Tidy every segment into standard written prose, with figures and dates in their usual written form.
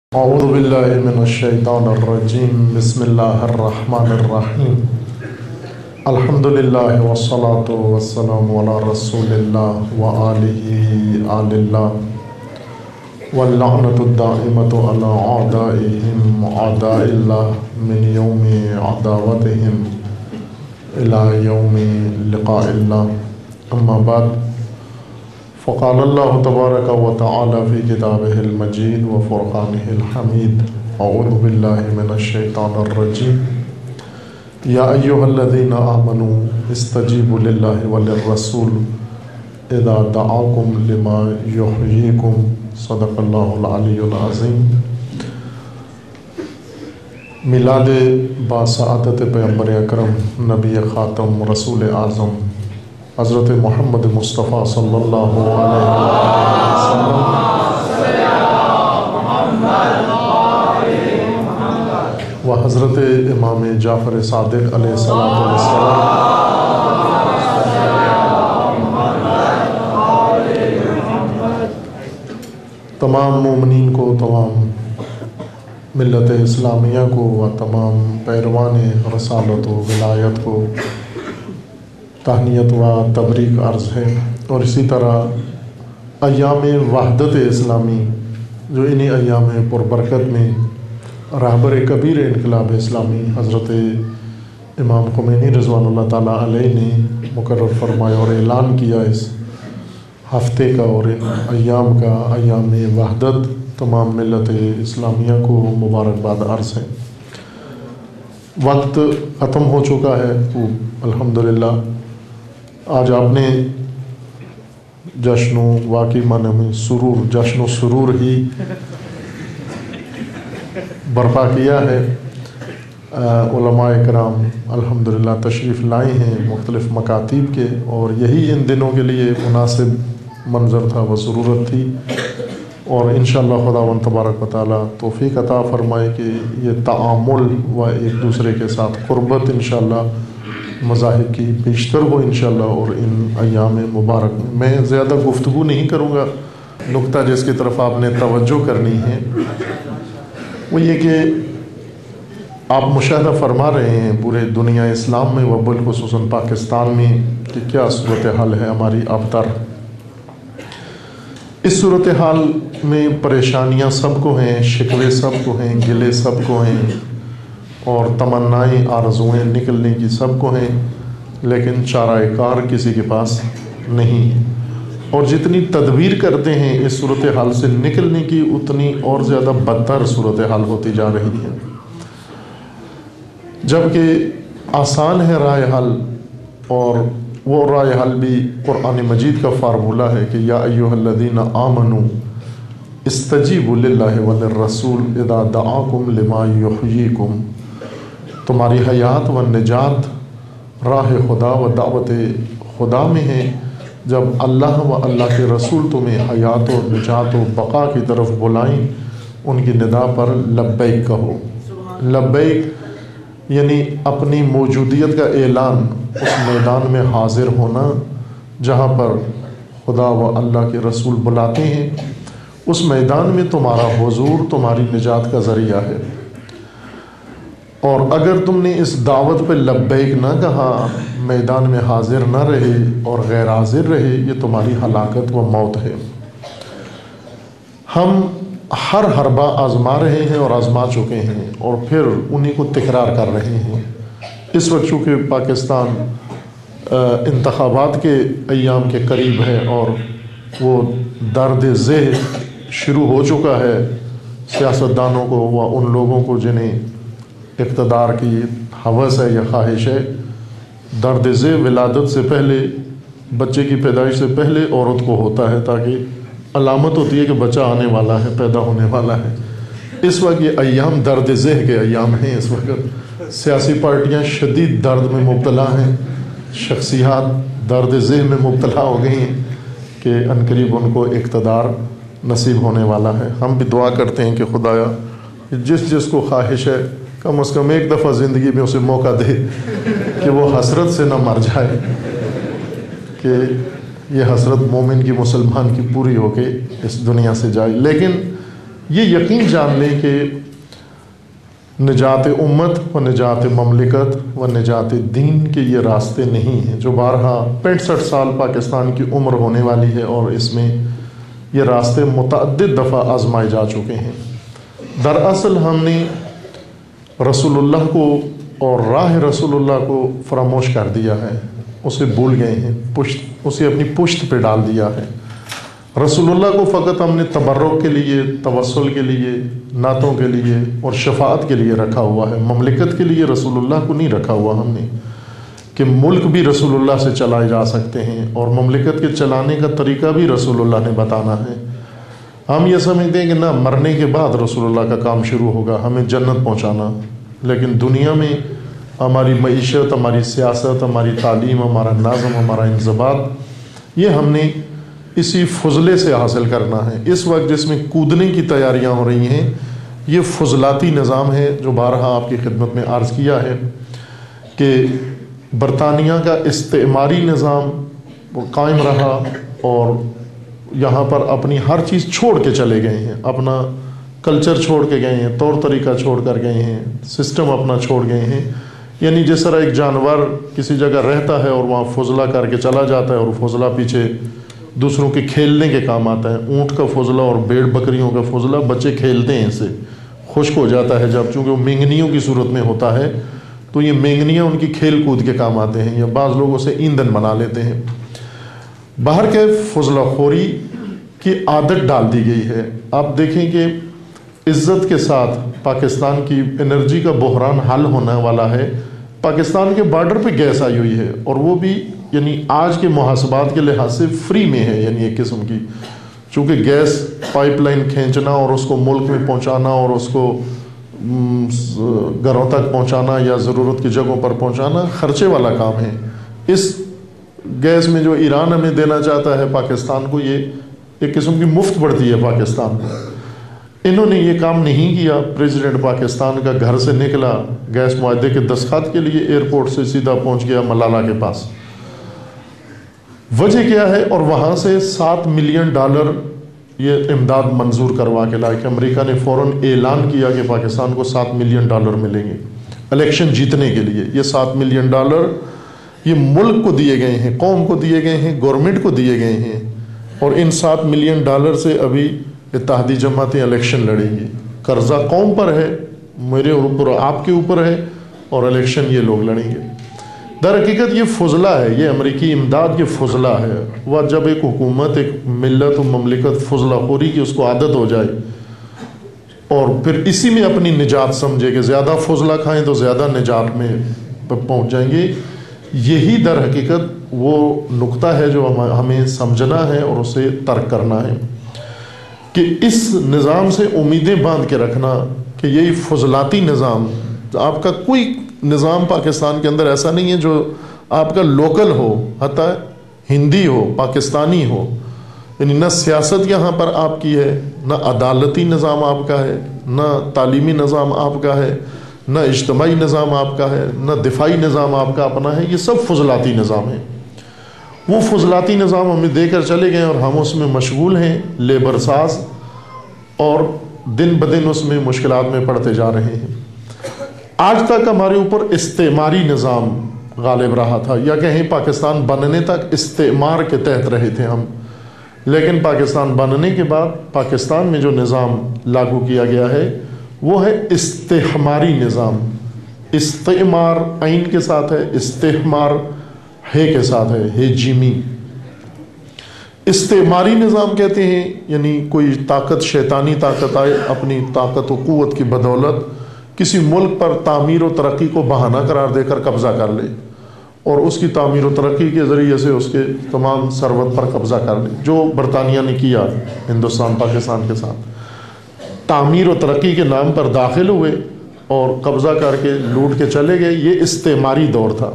اعوذ باللہ من الشیطان الرجیم بسم اللہ الرحمن الرحیم الحمدللہ والصلاة والسلام علی رسول اللہ وآلہ آل اللہ واللعنۃ الدائمۃ علی اعدائہم اعداء اللہ من یوم عداوتہم الی یوم لقاء اللہ اما بعد فقال اللہ تبارک و تعالی فی کتابہ المجید و فرقانہ الحمید اعوذ باللہ من الشیطان الرجیم یا ایہا الذین آمنوا استجیبوا للہ وللرسول اذا دعاکم لما یحییکم صدق اللہ العلی العظیم۔ میلاد با سعادت پیغمبر اکرم نبی خاتم رسول اعظم حضرت محمد مصطفیٰ صلی اللہ علیہ وسلم و حضرت امام جعفر صادق علیہ السلام تمام مومنین کو، تمام ملت اسلامیہ کو و تمام پیروان رسالت و ولایت کو تہنیت و تبریک عرض ہے۔ اور اسی طرح ایام وحدت اسلامی جو انہی ایام پربرکت میں رہبر کبیر انقلاب اسلامی حضرت امام خمینی رضوان اللہ تعالیٰ علیہ نے مقرر فرمایا اور اعلان کیا اس ہفتے کا اور ان ایام کا، ایام وحدت، تمام ملت اسلامیہ کو مبارکباد عرض ہے۔ وقت ختم ہو چکا ہے، الحمدللہ آج آپ نے جشن و واقعی معنی میں سرور، جشن و سرور ہی برپا کیا ہے۔ علماء کرام الحمدللہ تشریف لائے ہیں مختلف مکاتب کے، اور یہی ان دنوں کے لیے مناسب منظر تھا و ضرورت تھی، اور انشاءاللہ خداوند تبارک و تعالیٰ توفیق عطا فرمائے کہ یہ تعامل و ایک دوسرے کے ساتھ قربت انشاءاللہ مذاہب کی بیشتر ہو انشاءاللہ۔ اور ان ایام مبارک میں زیادہ گفتگو نہیں کروں گا، نقطہ جس کی طرف آپ نے توجہ کرنی ہے وہ یہ کہ آپ مشاہدہ فرما رہے ہیں پورے دنیا اسلام میں و بالخصوصاً پاکستان میں کہ کیا صورتحال ہے ہماری ابتر۔ اس صورتحال میں پریشانیاں سب کو ہیں، شکوے سب کو ہیں، گلے سب کو ہیں، اور تمنائیں آرزوئیں نکلنے کی سب کو ہیں، لیکن چارہ کار کسی کے پاس نہیں ہے۔ اور جتنی تدبیر کرتے ہیں اس صورتحال سے نکلنے کی، اتنی اور زیادہ بدتر صورتحال ہوتی جا رہی ہے، جبکہ آسان ہے رائے حل، اور وہ رائے حل بھی قرآن مجید کا فارمولہ ہے کہ یا ایہا الذین آمنوا استجیبوا للہ وللرسول اذا دعاکم لما یحییکم۔ تمہاری حیات و نجات راہ خدا و دعوت خدا میں ہے جب اللہ و اللہ کے رسول تمہیں حیات و نجات و بقا کی طرف بلائیں، ان کی ندا پر لبیک کہو۔ لبیک یعنی اپنی موجودیت کا اعلان، اس میدان میں حاضر ہونا جہاں پر خدا و اللہ کے رسول بلاتے ہیں، اس میدان میں تمہارا حضور تمہاری نجات کا ذریعہ ہے۔ اور اگر تم نے اس دعوت پہ لبیک نہ کہا، میدان میں حاضر نہ رہے اور غیر حاضر رہے، یہ تمہاری ہلاکت و موت ہے۔ ہم ہر حربہ آزما رہے ہیں اور آزما چکے ہیں، اور پھر انہی کو تکرار کر رہے ہیں۔ اس وقت چونکہ پاکستان انتخابات کے ایام کے قریب ہے اور وہ درد ذہ شروع ہو چکا ہے سیاستدانوں کو و ان لوگوں کو جنہیں اقتدار کی ہوس ہے یا خواہش ہے۔ درد ذہ ولادت سے پہلے، بچے کی پیدائش سے پہلے عورت کو ہوتا ہے، تاکہ علامت ہوتی ہے کہ بچہ آنے والا ہے، پیدا ہونے والا ہے۔ اس وقت یہ ایام درد ذہ کے ایام ہیں۔ اس وقت سیاسی پارٹیاں شدید درد میں مبتلا ہیں، شخصیات درد ذہ میں مبتلا ہو گئی ہیں کہ عنقریب ان کو اقتدار نصیب ہونے والا ہے۔ ہم بھی دعا کرتے ہیں کہ خدایا جس جس کو خواہش ہے کم از کم ایک دفعہ زندگی میں اسے موقع دے کہ وہ حسرت سے نہ مر جائے، کہ یہ حسرت مومن کی، مسلمان کی پوری ہو کے اس دنیا سے جائے۔ لیکن یہ یقین جان لیں کہ نجات امت و نجات مملکت و نجات دین کے یہ راستے نہیں ہیں جو بارہا 65 سال پاکستان کی عمر ہونے والی ہے، اور اس میں یہ راستے متعدد دفعہ آزمائے جا چکے ہیں۔ دراصل ہم نے رسول اللہ کو اور راہ رسول اللہ کو فراموش کر دیا ہے، اسے بھول گئے ہیں، اسے اپنی پشت پہ ڈال دیا ہے۔ رسول اللہ کو فقط ہم نے تبرک کے لیے، توسل کے لیے، نعتوں کے لیے اور شفاعت کے لیے رکھا ہوا ہے۔ مملکت کے لیے رسول اللہ کو نہیں رکھا ہوا ہم نے، کہ ملک بھی رسول اللہ سے چلائے جا سکتے ہیں اور مملکت کے چلانے کا طریقہ بھی رسول اللہ نے بتانا ہے۔ ہم یہ سمجھتے ہیں کہ نہ، مرنے کے بعد رسول اللہ کا کام شروع ہوگا، ہمیں جنت پہنچانا، لیکن دنیا میں ہماری معیشت، ہماری سیاست، ہماری تعلیم، ہمارا نظم، ہمارا انضباط، یہ ہم نے اسی فضلے سے حاصل کرنا ہے۔ اس وقت جس میں کودنے کی تیاریاں ہو رہی ہیں، یہ فضلاتی نظام ہے جو بارہا آپ کی خدمت میں عرض کیا ہے کہ برطانیہ کا استعماری نظام قائم رہا اور یہاں پر اپنی ہر چیز چھوڑ کے چلے گئے ہیں، اپنا کلچر چھوڑ کے گئے ہیں، طور طریقہ چھوڑ کر گئے ہیں، سسٹم اپنا چھوڑ گئے ہیں۔ یعنی جس طرح ایک جانور کسی جگہ رہتا ہے اور وہاں فضلہ کر کے چلا جاتا ہے اور فضلہ پیچھے دوسروں کے کھیلنے کے کام آتا ہے، اونٹ کا فضلہ اور بھیڑ بکریوں کا فضلہ بچے کھیلتے ہیں، اسے خشک ہو جاتا ہے جب، چونکہ وہ مینگنیوں کی صورت میں ہوتا ہے تو یہ مینگنیاں ان کی کھیل کود کے کام آتے ہیں، یا بعض لوگ اسے ایندھن بنا لیتے ہیں۔ باہر کے فضلہ خوری کی عادت ڈال دی گئی ہے۔ آپ دیکھیں کہ عزت کے ساتھ پاکستان کی انرجی کا بحران حل ہونے والا ہے۔ پاکستان کے بارڈر پہ گیس آئی ہوئی ہے اور وہ بھی یعنی آج کے محاسبات کے لحاظ سے فری میں ہے، یعنی ایک قسم کی، چونکہ گیس پائپ لائن کھینچنا اور اس کو ملک میں پہنچانا اور اس کو گھروں تک پہنچانا یا ضرورت کی جگہوں پر پہنچانا خرچے والا کام ہے۔ اس گیس میں جو ایران ہمیں دینا چاہتا ہے پاکستان کو، یہ ایک قسم کی مفت پڑتی ہے پاکستان کو۔ انہوں نے یہ کام نہیں کیا۔ پریزیڈنٹ پاکستان کا گھر سے نکلا گیس معاہدے کے دستخط کے لیے، ایئرپورٹ سے سیدھا پہنچ گیا ملالہ کے پاس۔ وجہ کیا ہے؟ اور وہاں سے $7 ملین یہ امداد منظور کروا کے لائے کہ امریکہ نے فوراً اعلان کیا کہ پاکستان کو $7 ملین ملیں گے الیکشن جیتنے کے لیے۔ یہ $7 ملین یہ ملک کو دیے گئے ہیں، قوم کو دیے گئے ہیں، گورنمنٹ کو دیے گئے ہیں، اور ان $7 ملین سے ابھی اتحادی جماعتیں الیکشن لڑیں گی۔ قرضہ قوم پر ہے، میرے اوپر، آپ کے اوپر ہے، اور الیکشن یہ لوگ لڑیں گے۔ در حقیقت یہ فضلہ ہے، یہ امریکی امداد کے فضلہ ہے۔ وہ جب ایک حکومت، ایک ملت و مملکت فضلہ خوری کی اس کو عادت ہو جائے اور پھر اسی میں اپنی نجات سمجھے کہ زیادہ فضلہ کھائیں تو زیادہ نجات میں پہنچ جائیں گے، یہی در حقیقت وہ نقطہ ہے جو ہمیں سمجھنا ہے اور اسے ترک کرنا ہے کہ اس نظام سے امیدیں باندھ کے رکھنا کہ یہی فضلاتی نظام، آپ کا کوئی نظام پاکستان کے اندر ایسا نہیں ہے جو آپ کا لوکل ہو، حتیٰ ہندی ہو، پاکستانی ہو، یعنی نہ سیاست یہاں پر آپ کی ہے، نہ عدالتی نظام آپ کا ہے، نہ تعلیمی نظام آپ کا ہے، نہ اجتماعی نظام آپ کا ہے، نہ دفاعی نظام آپ کا اپنا ہے۔ یہ سب فضلاتی نظام ہیں۔ وہ فضلاتی نظام ہمیں دے کر چلے گئے اور ہم اس میں مشغول ہیں، لیبر ساز، اور دن بدن اس میں مشکلات میں پڑتے جا رہے ہیں۔ آج تک ہمارے اوپر استعماری نظام غالب رہا تھا، یا کہیں پاکستان بننے تک استعمار کے تحت رہے تھے ہم، لیکن پاکستان بننے کے بعد پاکستان میں جو نظام لاگو کیا گیا ہے وہ ہے استعماری نظام۔ استعمار عین کے ساتھ ہے، استعمار ہے کے ساتھ ہے، ہے جیمی۔ استعماری نظام کہتے ہیں یعنی کوئی طاقت، شیطانی طاقت آئے، اپنی طاقت و قوت کی بدولت کسی ملک پر تعمیر و ترقی کو بہانہ قرار دے کر قبضہ کر لے، اور اس کی تعمیر و ترقی کے ذریعے سے اس کے تمام ثروت پر قبضہ کر لے، جو برطانیہ نے کیا ہندوستان پاکستان کے ساتھ۔ تعمیر و ترقی کے نام پر داخل ہوئے اور قبضہ کر کے لوٹ کے چلے گئے، یہ استعماری دور تھا۔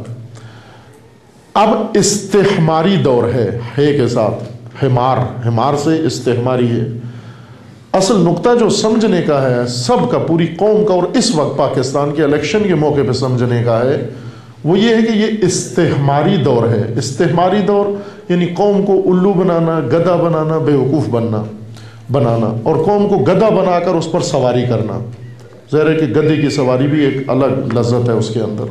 اب استعماری دور ہے کے ساتھ، حمار سے استعماری ہے۔ اصل نقطہ جو سمجھنے کا ہے سب کا، پوری قوم کا، اور اس وقت پاکستان کے الیکشن کے موقع پہ سمجھنے کا ہے، وہ یہ ہے کہ یہ استعماری دور ہے۔ استعماری دور یعنی قوم کو الو بنانا، گدھا بنانا، بیوقوف بننا۔ بنانا اور قوم کو گدھا بنا کر اس پر سواری کرنا. ظاہر ہے کہ گدھے کی سواری بھی ایک الگ لذت ہے اس کے اندر.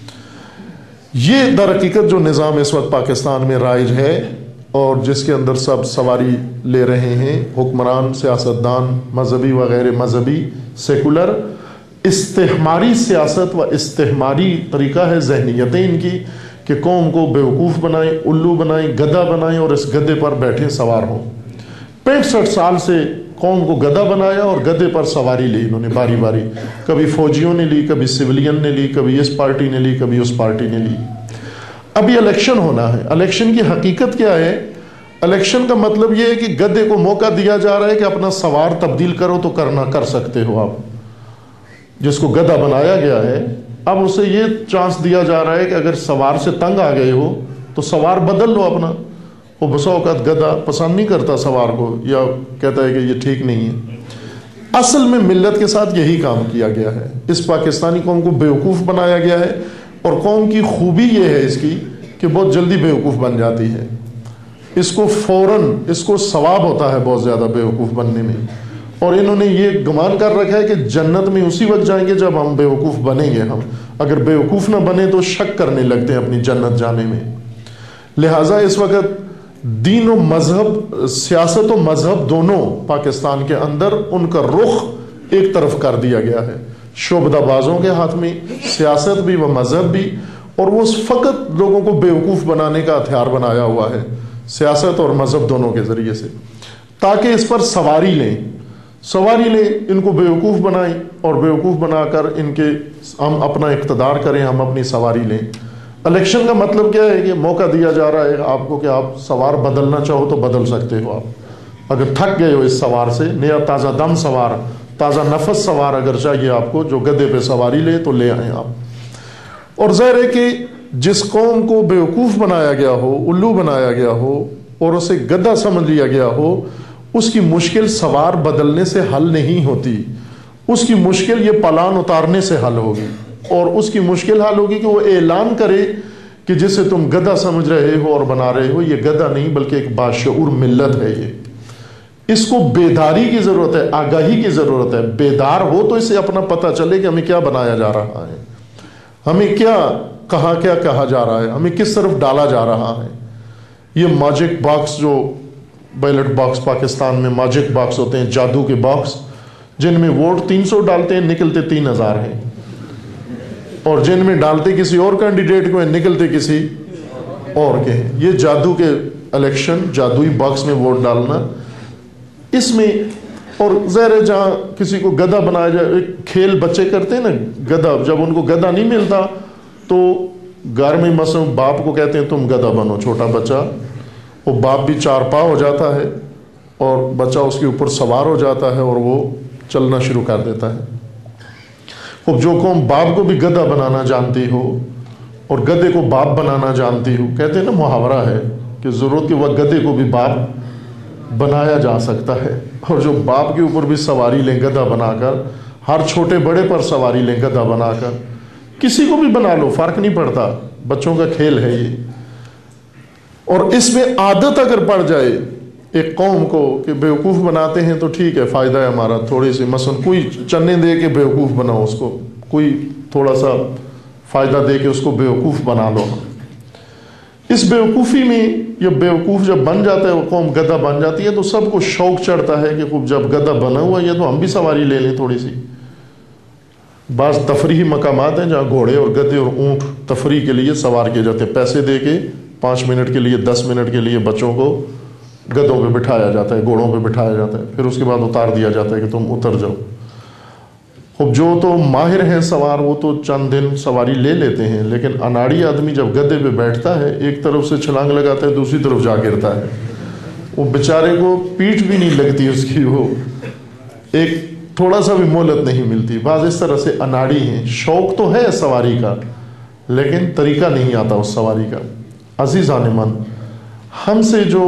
یہ در حقیقت جو نظام اس وقت پاکستان میں رائج ہے اور جس کے اندر سب سواری لے رہے ہیں حکمران، سیاستدان، مذہبی وغیر مذہبی، سیکولر، استعماری سیاست و استعماری طریقہ ہے ذہنیتیں ان کی کہ قوم کو بیوقوف بنائیں، الو بنائیں، گدھا بنائیں اور اس گدھے پر بیٹھے سوار ہوں. 65 سال سے قوم کو گدھا بنایا اور گدھے پر سواری لی انہوں نے باری باری. کبھی فوجیوں نے لی، کبھی سویلین نے لی، کبھی اس پارٹی نے لی، کبھی اس پارٹی نے لی. ابھی الیکشن ہونا ہے. الیکشن کی حقیقت کیا ہے؟ الیکشن کا مطلب یہ ہے کہ گدھے کو موقع دیا جا رہا ہے کہ اپنا سوار تبدیل کرو تو کر سکتے ہو آپ. جس کو گدھا بنایا گیا ہے اب اسے یہ چانس دیا جا رہا ہے کہ اگر سوار سے تنگ آ گئے ہو تو سوار بدل لو اپنا. وہ بسا اوقات گدھا پسند نہیں کرتا سوار کو یا کہتا ہے کہ یہ ٹھیک نہیں ہے. اصل میں ملت کے ساتھ یہی کام کیا گیا ہے. اس پاکستانی قوم کو بیوقوف بنایا گیا ہے اور قوم کی خوبی یہ ہے اس کی کہ بہت جلدی بیوقوف بن جاتی ہے. اس کو فوراً اس کو ثواب ہوتا ہے بہت زیادہ بیوقوف بننے میں. اور انہوں نے یہ گمان کر رکھا ہے کہ جنت میں اسی وقت جائیں گے جب ہم بیوقوف بنیں گے. ہم اگر بیوقوف نہ بنے تو شک کرنے لگتے ہیں اپنی جنت جانے میں. لہٰذا اس وقت دین و مذہب، سیاست و مذہب دونوں پاکستان کے اندر ان کا رخ ایک طرف کر دیا گیا ہے. شعبدہ بازوں کے ہاتھ میں سیاست بھی و مذہب بھی، اور وہ فقط لوگوں کو بیوقوف بنانے کا ہتھیار بنایا ہوا ہے سیاست اور مذہب دونوں کے ذریعے سے، تاکہ اس پر سواری لیں، ان کو بیوقوف بنائیں اور بیوقوف بنا کر ان کے ہم اپنا اقتدار کریں، ہم اپنی سواری لیں. الیکشن کا مطلب کیا ہے کہ موقع دیا جا رہا ہے آپ کو کہ آپ سوار بدلنا چاہو تو بدل سکتے ہو. آپ اگر تھک گئے ہو اس سوار سے، نیا تازہ دم سوار، تازہ نفس سوار اگر چاہیے آپ کو جو گدھے پہ سواری لے تو لے آئیں آپ. اور ظاہر ہے کہ جس قوم کو بیوقوف بنایا گیا ہو، الو بنایا گیا ہو اور اسے گدھا سمجھ لیا گیا ہو، اس کی مشکل سوار بدلنے سے حل نہیں ہوتی. اس کی مشکل یہ پلان اتارنے سے حل ہوگی، اور اس کی مشکل حل ہوگی کہ وہ اعلان کرے کہ جسے تم گدھا سمجھ رہے ہو اور بنا رہے ہو یہ گدھا نہیں بلکہ ایک باشعور ملت ہے. یہ اس کو بیداری کی ضرورت ہے، آگاہی کی ضرورت ہے. بیدار ہو تو اسے اپنا پتہ چلے کہ ہمیں کیا بنایا جا رہا ہے، ہمیں کیا کہا جا رہا ہے، ہمیں کس طرف ڈالا جا رہا ہے. یہ ماجک باکس جو بیلٹ باکس پاکستان میں ماجک باکس ہوتے ہیں، جادو کے باکس جن میں ووٹ 300 ڈالتے ہیں نکلتے 3000 ہیں، اور جن میں ڈالتے کسی اور کینڈیڈیٹ کو ہیں نکلتے کسی اور کے ہیں. یہ جادو کے الیکشن، جادوئی باکس میں ووٹ ڈالنا اس میں. اور ظاہر ہے جہاں کسی کو گدھا بنایا جائے، ایک کھیل بچے کرتے ہیں نا گدھا، جب ان کو گدھا نہیں ملتا تو گھر میں مثلا باپ کو کہتے ہیں تم گدھا بنو، چھوٹا بچہ، وہ باپ بھی 4 پا ہو جاتا ہے اور بچہ اس کے اوپر سوار ہو جاتا ہے اور وہ چلنا شروع کر دیتا ہے. اب جو قوم باپ کو بھی گدھا بنانا جانتی ہو اور گدھے کو باپ بنانا جانتی ہو، کہتے ہیں نا محاورہ ہے کہ ضرورت کے وقت گدھے کو بھی باپ بنایا جا سکتا ہے. اور جو باپ کے اوپر بھی سواری لیں گدھا بنا کر، ہر چھوٹے بڑے پر سواری لیں گدھا بنا کر، کسی کو بھی بنا لو فرق نہیں پڑتا، بچوں کا کھیل ہے یہ. اور اس میں عادت اگر پڑ جائے ایک قوم کو کہ بیوقوف بناتے ہیں تو ٹھیک ہے، فائدہ ہے ہمارا، تھوڑی سی مثلا کوئی چنے دے کے بیوقوف بناؤ اس کو، کوئی تھوڑا سا فائدہ دے کے اس کو بیوقوف بنا لو. اس بیوقوفی میں یہ بیوقوف جب بن جاتا ہے، وہ قوم گدھا بن جاتی ہے تو سب کو شوق چڑھتا ہے کہ خوب جب گدھا بنا ہوا ہے تو ہم بھی سواری لے لیں تھوڑی سی. بعض تفریحی مقامات ہیں جہاں گھوڑے اور گدھے اور اونٹ تفریح کے لیے سوار کیے جاتے ہیں، پیسے دے کے 5 منٹ کے لیے 10 منٹ کے لیے بچوں کو گدھوں پہ بٹھایا جاتا ہے، گھوڑوں پہ بٹھایا جاتا ہے، پھر اس کے بعد اتار دیا جاتا ہے کہ تم اتر جاؤ. اب جو تو ماہر ہیں سوار وہ تو چند دن سواری لے لیتے ہیں، لیکن اناڑی آدمی جب گدھے پہ بیٹھتا ہے ایک طرف سے چھلانگ لگاتا ہے دوسری طرف جا گرتا ہے، وہ بیچارے کو پیٹھ بھی نہیں لگتی اس کی، وہ ایک تھوڑا سا بھی مہلت نہیں ملتی. بعض اس طرح سے اناڑی ہیں، شوق تو ہے سواری کا لیکن طریقہ نہیں آتا اس سواری کا. عزیزان من، ہم سے جو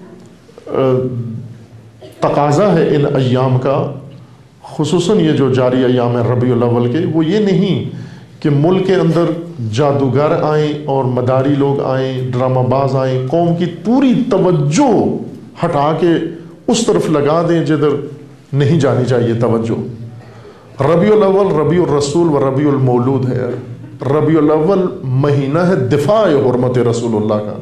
تقاضا ہے ان ایام کا، خصوصاً یہ جو جاری ایام ربیع الاول کے، وہ یہ نہیں کہ ملک کے اندر جادوگر آئیں اور مداری لوگ آئیں، ڈرامہ باز آئیں، قوم کی پوری توجہ ہٹا کے اس طرف لگا دیں جدھر نہیں جانی چاہیے توجہ۔ ربیع الاول ربیع الرسول و ربیع المولود ہے۔ ربیع الاول مہینہ ہے دفاع حرمت رسول اللہ کا،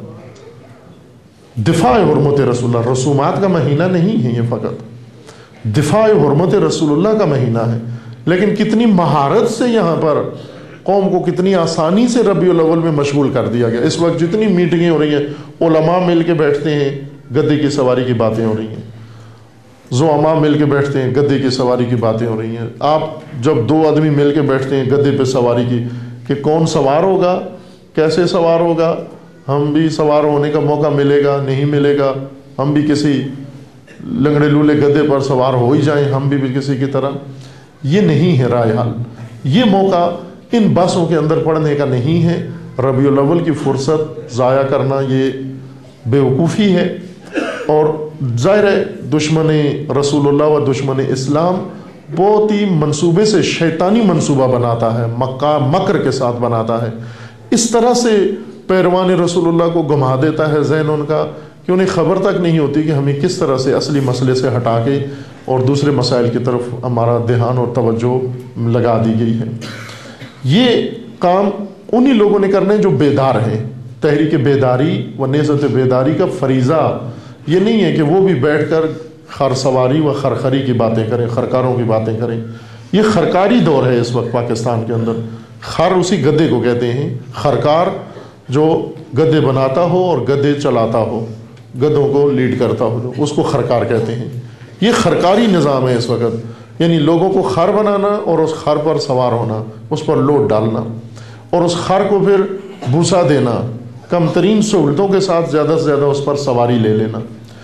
دفاع حرمت رسول اللہ، رسومات کا مہینہ نہیں ہے یہ، فقط دفاع حرمت رسول اللہ کا مہینہ ہے۔ لیکن کتنی مہارت سے یہاں پر قوم کو کتنی آسانی سے ربیع الاول میں مشغول کر دیا گیا۔ اس وقت جتنی میٹنگیں ہو رہی ہیں، علماء مل کے بیٹھتے ہیں، گدے کی سواری کی باتیں ہو رہی ہیں، زعماء مل کے بیٹھتے ہیں، گدے کی سواری کی باتیں ہو رہی ہیں۔ آپ جب دو آدمی مل کے بیٹھتے ہیں گدے پہ سواری کی، کہ کون سوار ہوگا، کیسے سوار ہوگا، ہم بھی سوار ہونے کا موقع ملے گا نہیں ملے گا، ہم بھی کسی لنگڑے لولے گدے پر سوار ہو ہی جائیں ہم بھی کسی کی طرح، یہ نہیں ہے رائے حال۔ یہ موقع ان بحثوں کے اندر پڑھنے کا نہیں ہے۔ ربیع الاول کی فرصت ضائع کرنا یہ بیوقوفی ہے، اور ظاہر ہے دشمن رسول اللہ و دشمن اسلام بہت ہی منصوبے سے شیطانی منصوبہ بناتا ہے، مکر کے ساتھ بناتا ہے، اس طرح سے پیروان رسول اللہ کو گھما دیتا ہے ذہن ان کا کہ انہیں خبر تک نہیں ہوتی کہ ہمیں کس طرح سے اصلی مسئلے سے ہٹا کے اور دوسرے مسائل کی طرف ہمارا دھیان اور توجہ لگا دی گئی ہے۔ یہ کام انہی لوگوں نے کرنا ہے جو بیدار ہیں۔ تحریک بیداری و نہضت بیداری کا فریضہ یہ نہیں ہے کہ وہ بھی بیٹھ کر خر سواری و خرخری کی باتیں کریں، خرکاروں کی باتیں کریں۔ یہ خرکاری دور ہے اس وقت پاکستان کے اندر۔ خر اسی گدے کو کہتے ہیں، خرکار جو گدے بناتا ہو اور گدے چلاتا ہو، گدوں کو لیڈ کرتا ہو، اس کو خرکار کہتے ہیں۔ یہ خرکاری نظام ہے اس وقت، یعنی لوگوں کو خر بنانا اور اس خر پر سوار ہونا، اس پر لوڈ ڈالنا، اور اس خر کو پھر بھوسا دینا، کم ترین سہولتوں کے ساتھ زیادہ سے زیادہ اس پر سواری لے لینا۔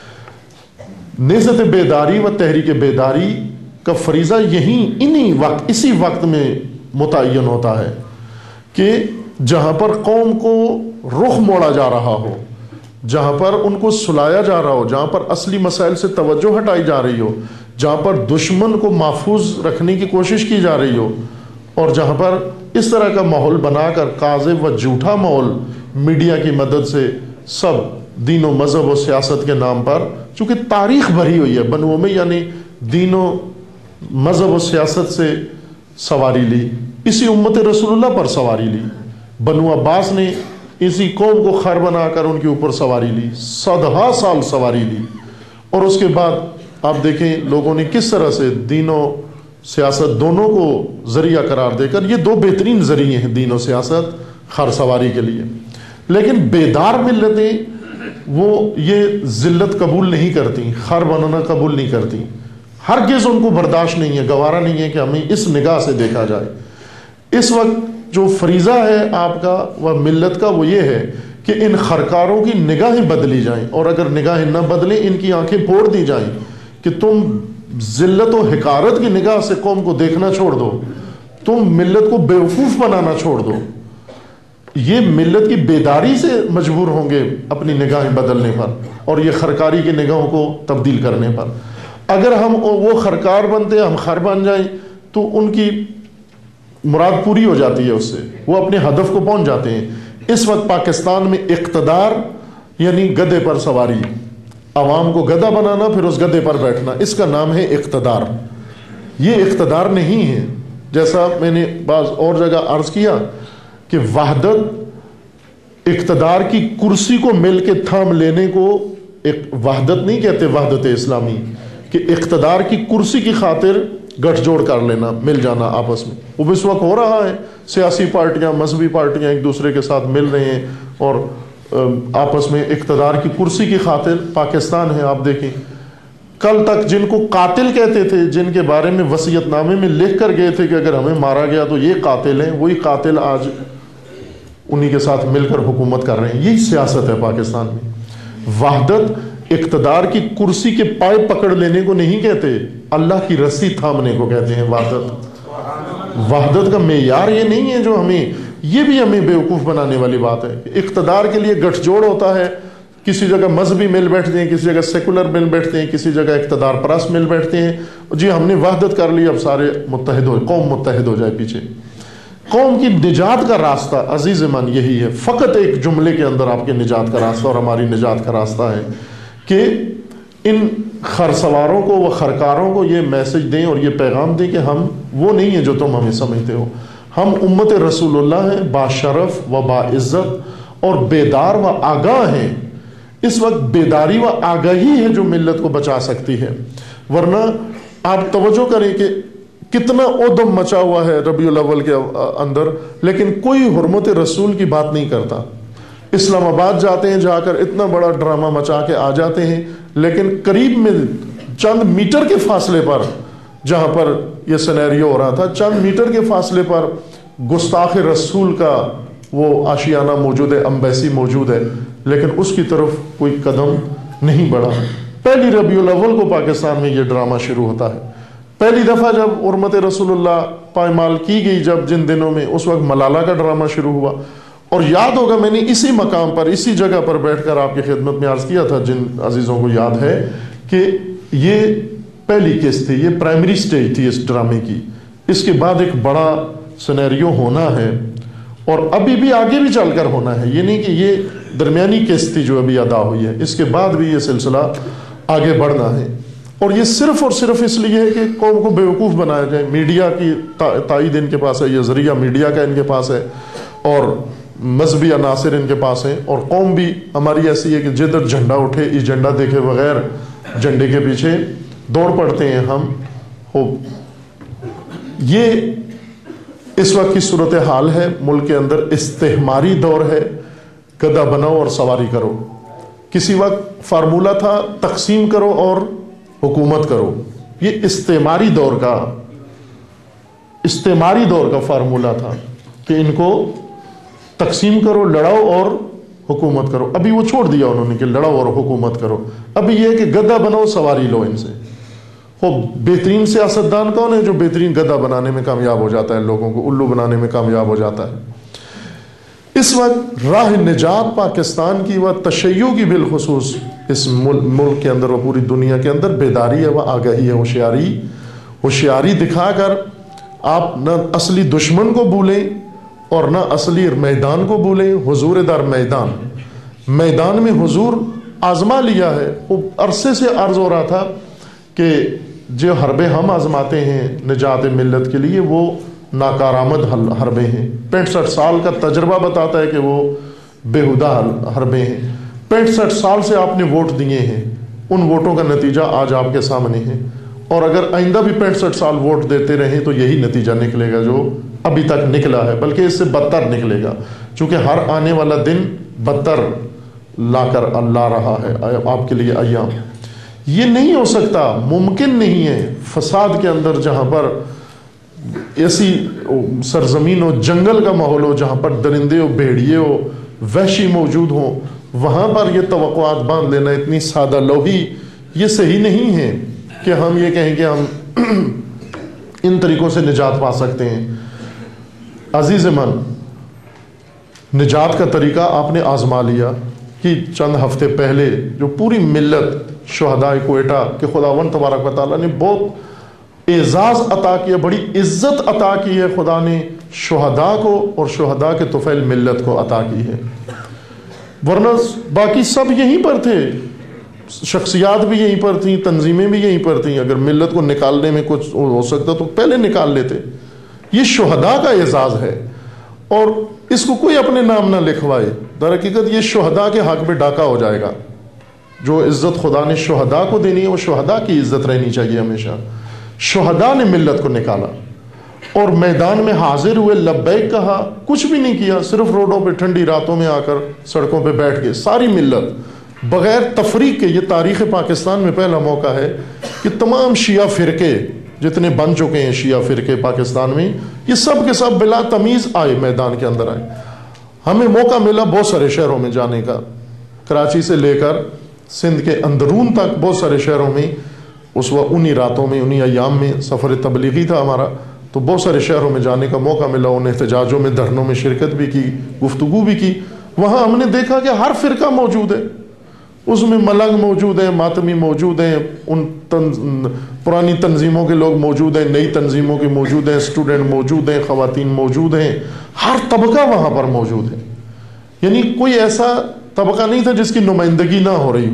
نہضت بیداری و تحریک بیداری کا فریضہ اسی وقت میں متعین ہوتا ہے کہ جہاں پر قوم کو رخ موڑا جا رہا ہو، جہاں پر ان کو سلایا جا رہا ہو، جہاں پر اصلی مسائل سے توجہ ہٹائی جا رہی ہو، جہاں پر دشمن کو محفوظ رکھنے کی کوشش کی جا رہی ہو، اور جہاں پر اس طرح کا ماحول بنا کر کاذب و جھوٹا ماحول میڈیا کی مدد سے سب دین و مذہب و سیاست کے نام پر، چونکہ تاریخ بھری ہوئی ہے بنو میں، یعنی دین و مذہب و سیاست سے سواری لی، اسی امت رسول اللہ پر سواری لی، بنو عباس نے اسی قوم کو خر بنا کر ان کے اوپر سواری لی، 100 سال سواری لی، اور اس کے بعد آپ دیکھیں لوگوں نے کس طرح سے دین و سیاست دونوں کو ذریعہ قرار دے کر، یہ دو بہترین ذریعے ہیں دین و سیاست خر سواری کے لیے۔ لیکن بیدار ملتیں وہ یہ ذلت قبول نہیں کرتی، خر بنانا قبول نہیں کرتی، ہرگز ان کو برداشت نہیں ہے، گوارا نہیں ہے کہ ہمیں اس نگاہ سے دیکھا جائے۔ اس وقت جو فریضہ ہے آپ کا و ملت کا وہ یہ ہے کہ ان خرکاروں کی نگاہیں بدلی جائیں، اور اگر نگاہیں نہ بدلیں ان کی آنکھیں پھوڑ دی جائیں کہ تم ذلت و حقارت کی نگاہ سے قوم کو دیکھنا چھوڑ دو، تم ملت کو بیوقوف بنانا چھوڑ دو۔ یہ ملت کی بیداری سے مجبور ہوں گے اپنی نگاہیں بدلنے پر اور یہ خرکاری کی نگاہوں کو تبدیل کرنے پر۔ اگر ہم وہ خرکار بنتے ہم خر بن جائیں تو ان کی مراد پوری ہو جاتی ہے، اس سے وہ اپنے ہدف کو پہنچ جاتے ہیں۔ اس وقت پاکستان میں اقتدار یعنی گدے پر سواری، عوام کو گدھا بنانا پھر اس گدھے پر بیٹھنا، اس کا نام ہے اقتدار۔ یہ اقتدار نہیں ہے، جیسا میں نے بعض اور جگہ عرض کیا کہ وحدت اقتدار کی کرسی کو مل کے تھام لینے کو وحدت نہیں کہتے، وحدت اسلامی، کہ اقتدار کی کرسی کی خاطر گٹھ جوڑ کر لینا، مل جانا آپس میں۔ وہ اس وقت ہو رہا ہے، سیاسی پارٹیاں مذہبی پارٹیاں ایک دوسرے کے ساتھ مل رہے ہیں اور آپس میں اقتدار کی کرسی کی خاطر۔ پاکستان ہے آپ دیکھیں، کل تک جن کو قاتل کہتے تھے، جن کے بارے میں وصیت نامے میں لکھ کر گئے تھے کہ اگر ہمیں مارا گیا تو یہ قاتل ہیں، وہی قاتل آج انہی کے ساتھ مل کر حکومت کر رہے ہیں۔ یہی سیاست ہے پاکستان میں۔ وحدت اقتدار کی کرسی کے پائے پکڑ لینے کو نہیں کہتے، اللہ کی رسی تھامنے کو کہتے ہیں وحدت۔ وحدت کا معیار یہ نہیں ہے جو یہ بھی ہمیں بیوقوف بنانے والی بات ہے۔ اقتدار کے لیے گٹھ جوڑ ہوتا ہے، کسی جگہ مذہبی مل بیٹھتے ہیں، کسی جگہ سیکولر مل بیٹھتے ہیں، کسی جگہ اقتدار پرست مل بیٹھتے ہیں، جی ہم نے وحدت کر لی، اب سارے متحد ہو، قوم متحد ہو جائے پیچھے۔ قوم کی نجات کا راستہ عزیز من یہی ہے، فقط ایک جملے کے اندر آپ کے نجات کا راستہ اور ہماری نجات کا راستہ ہے کہ ان خرسواروں کو و خرکاروں کو یہ میسج دیں اور یہ پیغام دیں کہ ہم وہ نہیں ہیں جو تم ہمیں سمجھتے ہو، ہم امت رسول اللہ ہیں، باشرف و باعزت اور بیدار و آگاہ ہیں۔ اس وقت بیداری و آگاہی ہے جو ملت کو بچا سکتی ہے، ورنہ آپ توجہ کریں کہ کتنا ادم مچا ہوا ہے ربیع الاول کے اندر، لیکن کوئی حرمت رسول کی بات نہیں کرتا۔ اسلام آباد جاتے ہیں، جا کر اتنا بڑا ڈرامہ مچا کے آ جاتے ہیں، لیکن قریب میں چند میٹر کے فاصلے پر جہاں پر یہ سینیریو ہو رہا تھا، چند میٹر کے فاصلے پر گستاخ رسول کا وہ آشیانہ موجود ہے، امبیسی موجود ہے، لیکن اس کی طرف کوئی قدم نہیں بڑھا۔ پہلی ربیع الاول کو پاکستان میں یہ ڈرامہ شروع ہوتا ہے۔ پہلی دفعہ جب حرمت رسول اللہ پائمال کی گئی، جب جن دنوں میں، اس وقت ملالہ کا ڈرامہ شروع ہوا۔ اور یاد ہوگا میں نے اسی مقام پر، اسی جگہ پر بیٹھ کر آپ کی خدمت میں عرض کیا تھا، جن عزیزوں کو یاد ہے، کہ یہ پہلی قسط تھی، یہ پرائمری سٹیج تھی اس ڈرامے کی۔ اس کے بعد ایک بڑا سینیریو ہونا ہے، اور ابھی بھی آگے بھی چل کر ہونا ہے۔ یہ نہیں کہ یہ درمیانی قسط تھی جو ابھی ادا ہوئی ہے، اس کے بعد بھی یہ سلسلہ آگے بڑھنا ہے۔ اور یہ صرف اور صرف اس لیے ہے کہ قوم کو بیوقوف بنایا جائے۔ میڈیا کی تائید ان کے پاس ہے، یہ ذریعہ میڈیا کا ان کے پاس ہے، اور مذہبی عناصر ان کے پاس ہیں، اور قوم بھی ہماری ایسی ہے کہ جدھر جھنڈا اٹھے ایجنڈا دیکھے بغیر جھنڈے کے پیچھے دوڑ پڑتے ہیں ہم۔ یہ اس وقت کی صورتحال ہے، ملک کے اندر استعماری دور ہے، گدھا بناؤ اور سواری کرو۔ کسی وقت فارمولہ تھا تقسیم کرو اور حکومت کرو، یہ استعماری دور کا فارمولہ تھا کہ ان کو تقسیم کرو، لڑاؤ اور حکومت کرو۔ ابھی وہ چھوڑ دیا انہوں نے کہ لڑاؤ اور حکومت کرو، ابھی یہ کہ گدھا بناؤ سواری لو ان سے۔ وہ بہترین سیاستدان کون ہے جو بہترین گدھا بنانے میں کامیاب ہو جاتا ہے، لوگوں کو الو بنانے میں کامیاب ہو جاتا ہے۔ اس وقت راہ نجات پاکستان کی و تشیع کی بالخصوص اس ملک کے اندر و پوری دنیا کے اندر بیداری ہے و آگاہی ہے، ہوشیاری دکھا کر آپ نہ اصلی دشمن کو بھولیں اور نہ اصلی میدان کو بھولیں۔ حضور در میدان میں حضور آزما لیا ہے۔ وہ عرصے سے عرض ہو رہا تھا کہ جو حربیں ہم آزماتے ہیں نجات ملت کے لیے وہ ناکارآمد حربیں ہیں۔ 65 سال کا تجربہ بتاتا ہے کہ وہ بےہودہ حربیں ہیں۔ 65 سال سے آپ نے ووٹ دیے ہیں، ان ووٹوں کا نتیجہ آج آپ کے سامنے ہے، اور اگر آئندہ بھی 65 سال ووٹ دیتے رہیں تو یہی نتیجہ نکلے گا جو ابھی تک نکلا ہے، بلکہ اس سے بدتر نکلے گا، چونکہ ہر آنے والا دن بدتر لا رہا ہے آپ کے لیے ایام۔ یہ نہیں ہو سکتا، ممکن نہیں ہے فساد کے اندر، جہاں پر ایسی سرزمین و جنگل کا ماحول ہو، جہاں پر درندے و بھیڑیے و وحشی موجود ہوں، وہاں پر یہ توقعات باندھ لینا اتنی سادہ لوحی، یہ صحیح نہیں ہے کہ ہم یہ کہیں کہ ہم ان طریقوں سے نجات پا سکتے ہیں۔ عزیز من، نجات کا طریقہ آپ نے آزما لیا کہ چند ہفتے پہلے جو پوری ملت شہداء کوئٹہ کہ خداوند تبارک و تعالیٰ نے بہت اعزاز عطا کیا، بڑی عزت عطا کی ہے، خدا نے شہداء کو اور شہداء کے طفیل ملت کو عطا کی ہے، ورنہ باقی سب یہیں پر تھے، شخصیات بھی یہیں پر تھیں، تنظیمیں بھی یہیں پر تھیں۔ اگر ملت کو نکالنے میں کچھ ہو سکتا تو پہلے نکال لیتے۔ یہ شہداء کا اعزاز ہے، اور اس کو کوئی اپنے نام نہ لکھوائے، در حقیقت یہ شہداء کے حق میں ڈاکہ ہو جائے گا۔ جو عزت خدا نے شہداء کو دینی ہے وہ شہداء کی عزت رہنی چاہیے ہمیشہ۔ شہداء نے ملت کو نکالا اور میدان میں حاضر ہوئے، لبیک کہا، کچھ بھی نہیں کیا، صرف روڈوں پہ ٹھنڈی راتوں میں آ کر سڑکوں پہ بیٹھ گئے، ساری ملت بغیر تفریق کے۔ یہ تاریخ پاکستان میں پہلا موقع ہے کہ تمام شیعہ فرقے جتنے بن چکے ہیں، شیعہ فرقے پاکستان میں، یہ سب کے سب بلا تمیز آئے، میدان کے اندر آئے۔ ہمیں موقع ملا بہت سارے شہروں میں جانے کا، کراچی سے لے کر سندھ کے اندرون تک بہت سارے شہروں میں، اس وقت انہی راتوں میں، انہی ایام میں سفر تبلیغی تھا ہمارا، تو بہت سارے شہروں میں جانے کا موقع ملا، ان احتجاجوں میں، دھرنوں میں شرکت بھی کی، گفتگو بھی کی۔ وہاں ہم نے دیکھا کہ ہر فرقہ موجود ہے، اس میں ملنگ موجود ہیں، ماتمی موجود ہیں، ان پرانی تنظیموں کے لوگ موجود ہیں، نئی تنظیموں کے موجود ہیں، اسٹوڈنٹ موجود ہیں، خواتین موجود ہیں، ہر طبقہ وہاں پر موجود ہے۔ یعنی کوئی ایسا طبقہ نہیں تھا جس کی نمائندگی نہ ہو رہی ہو،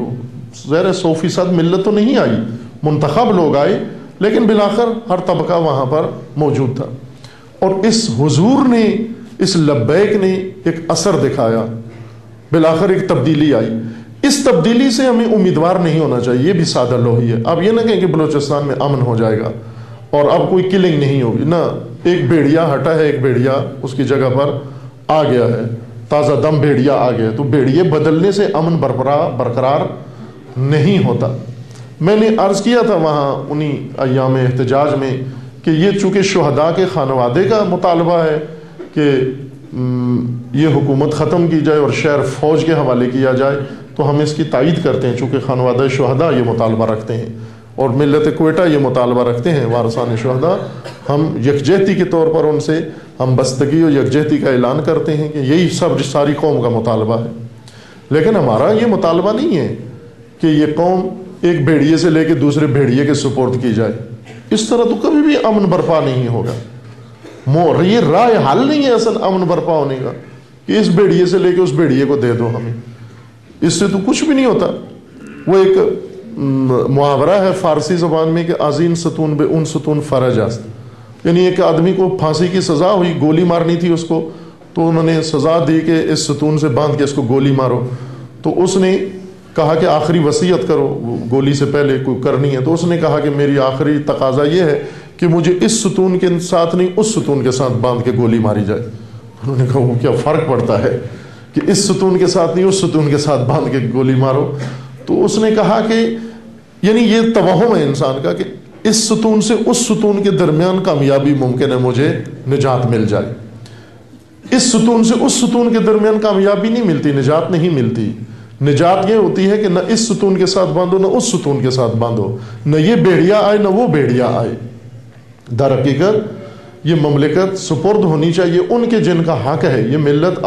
ظاہر 100% ملت تو نہیں آئی، منتخب لوگ آئے، لیکن بالآخر ہر طبقہ وہاں پر موجود تھا، اور اس حضور نے، اس لبیک نے ایک اثر دکھایا، بالآخر ایک تبدیلی آئی۔ اس تبدیلی سے ہمیں امیدوار نہیں ہونا چاہیے، یہ بھی سادہ لوہی ہے۔ اب یہ نہ کہیں کہ بلوچستان میں امن ہو جائے گا اور اب کوئی کلنگ نہیں ہوگی، نہ، ایک بھیڑیا ہٹا ہے، ایک بھیڑیا اس کی جگہ پر آ گیا ہے، تازہ دم بھیڑیا آ گیا، تو بھیڑیے بدلنے سے امن برقرار نہیں ہوتا۔ میں نے عرض کیا تھا وہاں انہی ایام احتجاج میں کہ یہ چونکہ شہداء کے خانوادے کا مطالبہ ہے کہ یہ حکومت ختم کی جائے اور شہر فوج کے حوالے کیا جائے، تو ہم اس کی تائید کرتے ہیں، چونکہ خانوادہ شہداء یہ مطالبہ رکھتے ہیں اور ملت کوئٹہ یہ مطالبہ رکھتے ہیں، وارثان شہداء، ہم یکجہتی کے طور پر ان سے ہم بستگی اور یکجہتی کا اعلان کرتے ہیں کہ یہی ساری قوم کا مطالبہ ہے۔ لیکن ہمارا یہ مطالبہ نہیں ہے کہ یہ قوم ایک بھیڑیے سے لے کے دوسرے بھیڑیے کے سپرد کی جائے، اس طرح تو کبھی بھی امن برپا نہیں ہوگا۔ یہ رائے حل نہیں ہے اصل امن برپا ہونے کا کہ اس بھیڑیے سے لے کے اس بھیڑیے کو دے دو ہمیں، اس سے تو کچھ بھی نہیں ہوتا۔ وہ ایک محاورہ ہے فارسی زبان میں کہ آذین ستون بے اون ستون فرج است، یعنی ایک آدمی کو پھانسی کی سزا ہوئی، گولی مارنی تھی اس کو، تو انہوں نے سزا دی کہ اس ستون سے باندھ کے اس کو گولی مارو، تو اس نے کہا کہ آخری وصیت کرو، گولی سے پہلے کوئی کرنی ہے، تو اس نے کہا کہ میری آخری تقاضا یہ ہے کہ مجھے اس ستون کے ساتھ نہیں اس ستون کے ساتھ باندھ کے گولی ماری جائے۔ انہوں نے کہا وہ کیا فرق پڑتا ہے کہ اس ستون کے ساتھ نہیں اس ستون کے ساتھ باندھ کے گولی مارو؟ تو اس نے کہا کہ یعنی یہ توہم ہے انسان کا کہ اس ستون سے اس ستون کے درمیان کامیابی ممکن ہے، مجھے نجات مل جائے، اس ستون سے اس ستون کے درمیان کامیابی نہیں ملتی، نجات نہیں ملتی۔ نجات یہ ہوتی ہے کہ نہ اس ستون کے ساتھ باندھو نہ اس ستون کے ساتھ باندھو، نہ یہ بھیڑیا آئے نہ وہ بھیڑیا آئے۔ در حقیقت یہ مملکت سپرد ہونی چاہیے ان کے جن کا حق ہے، یہ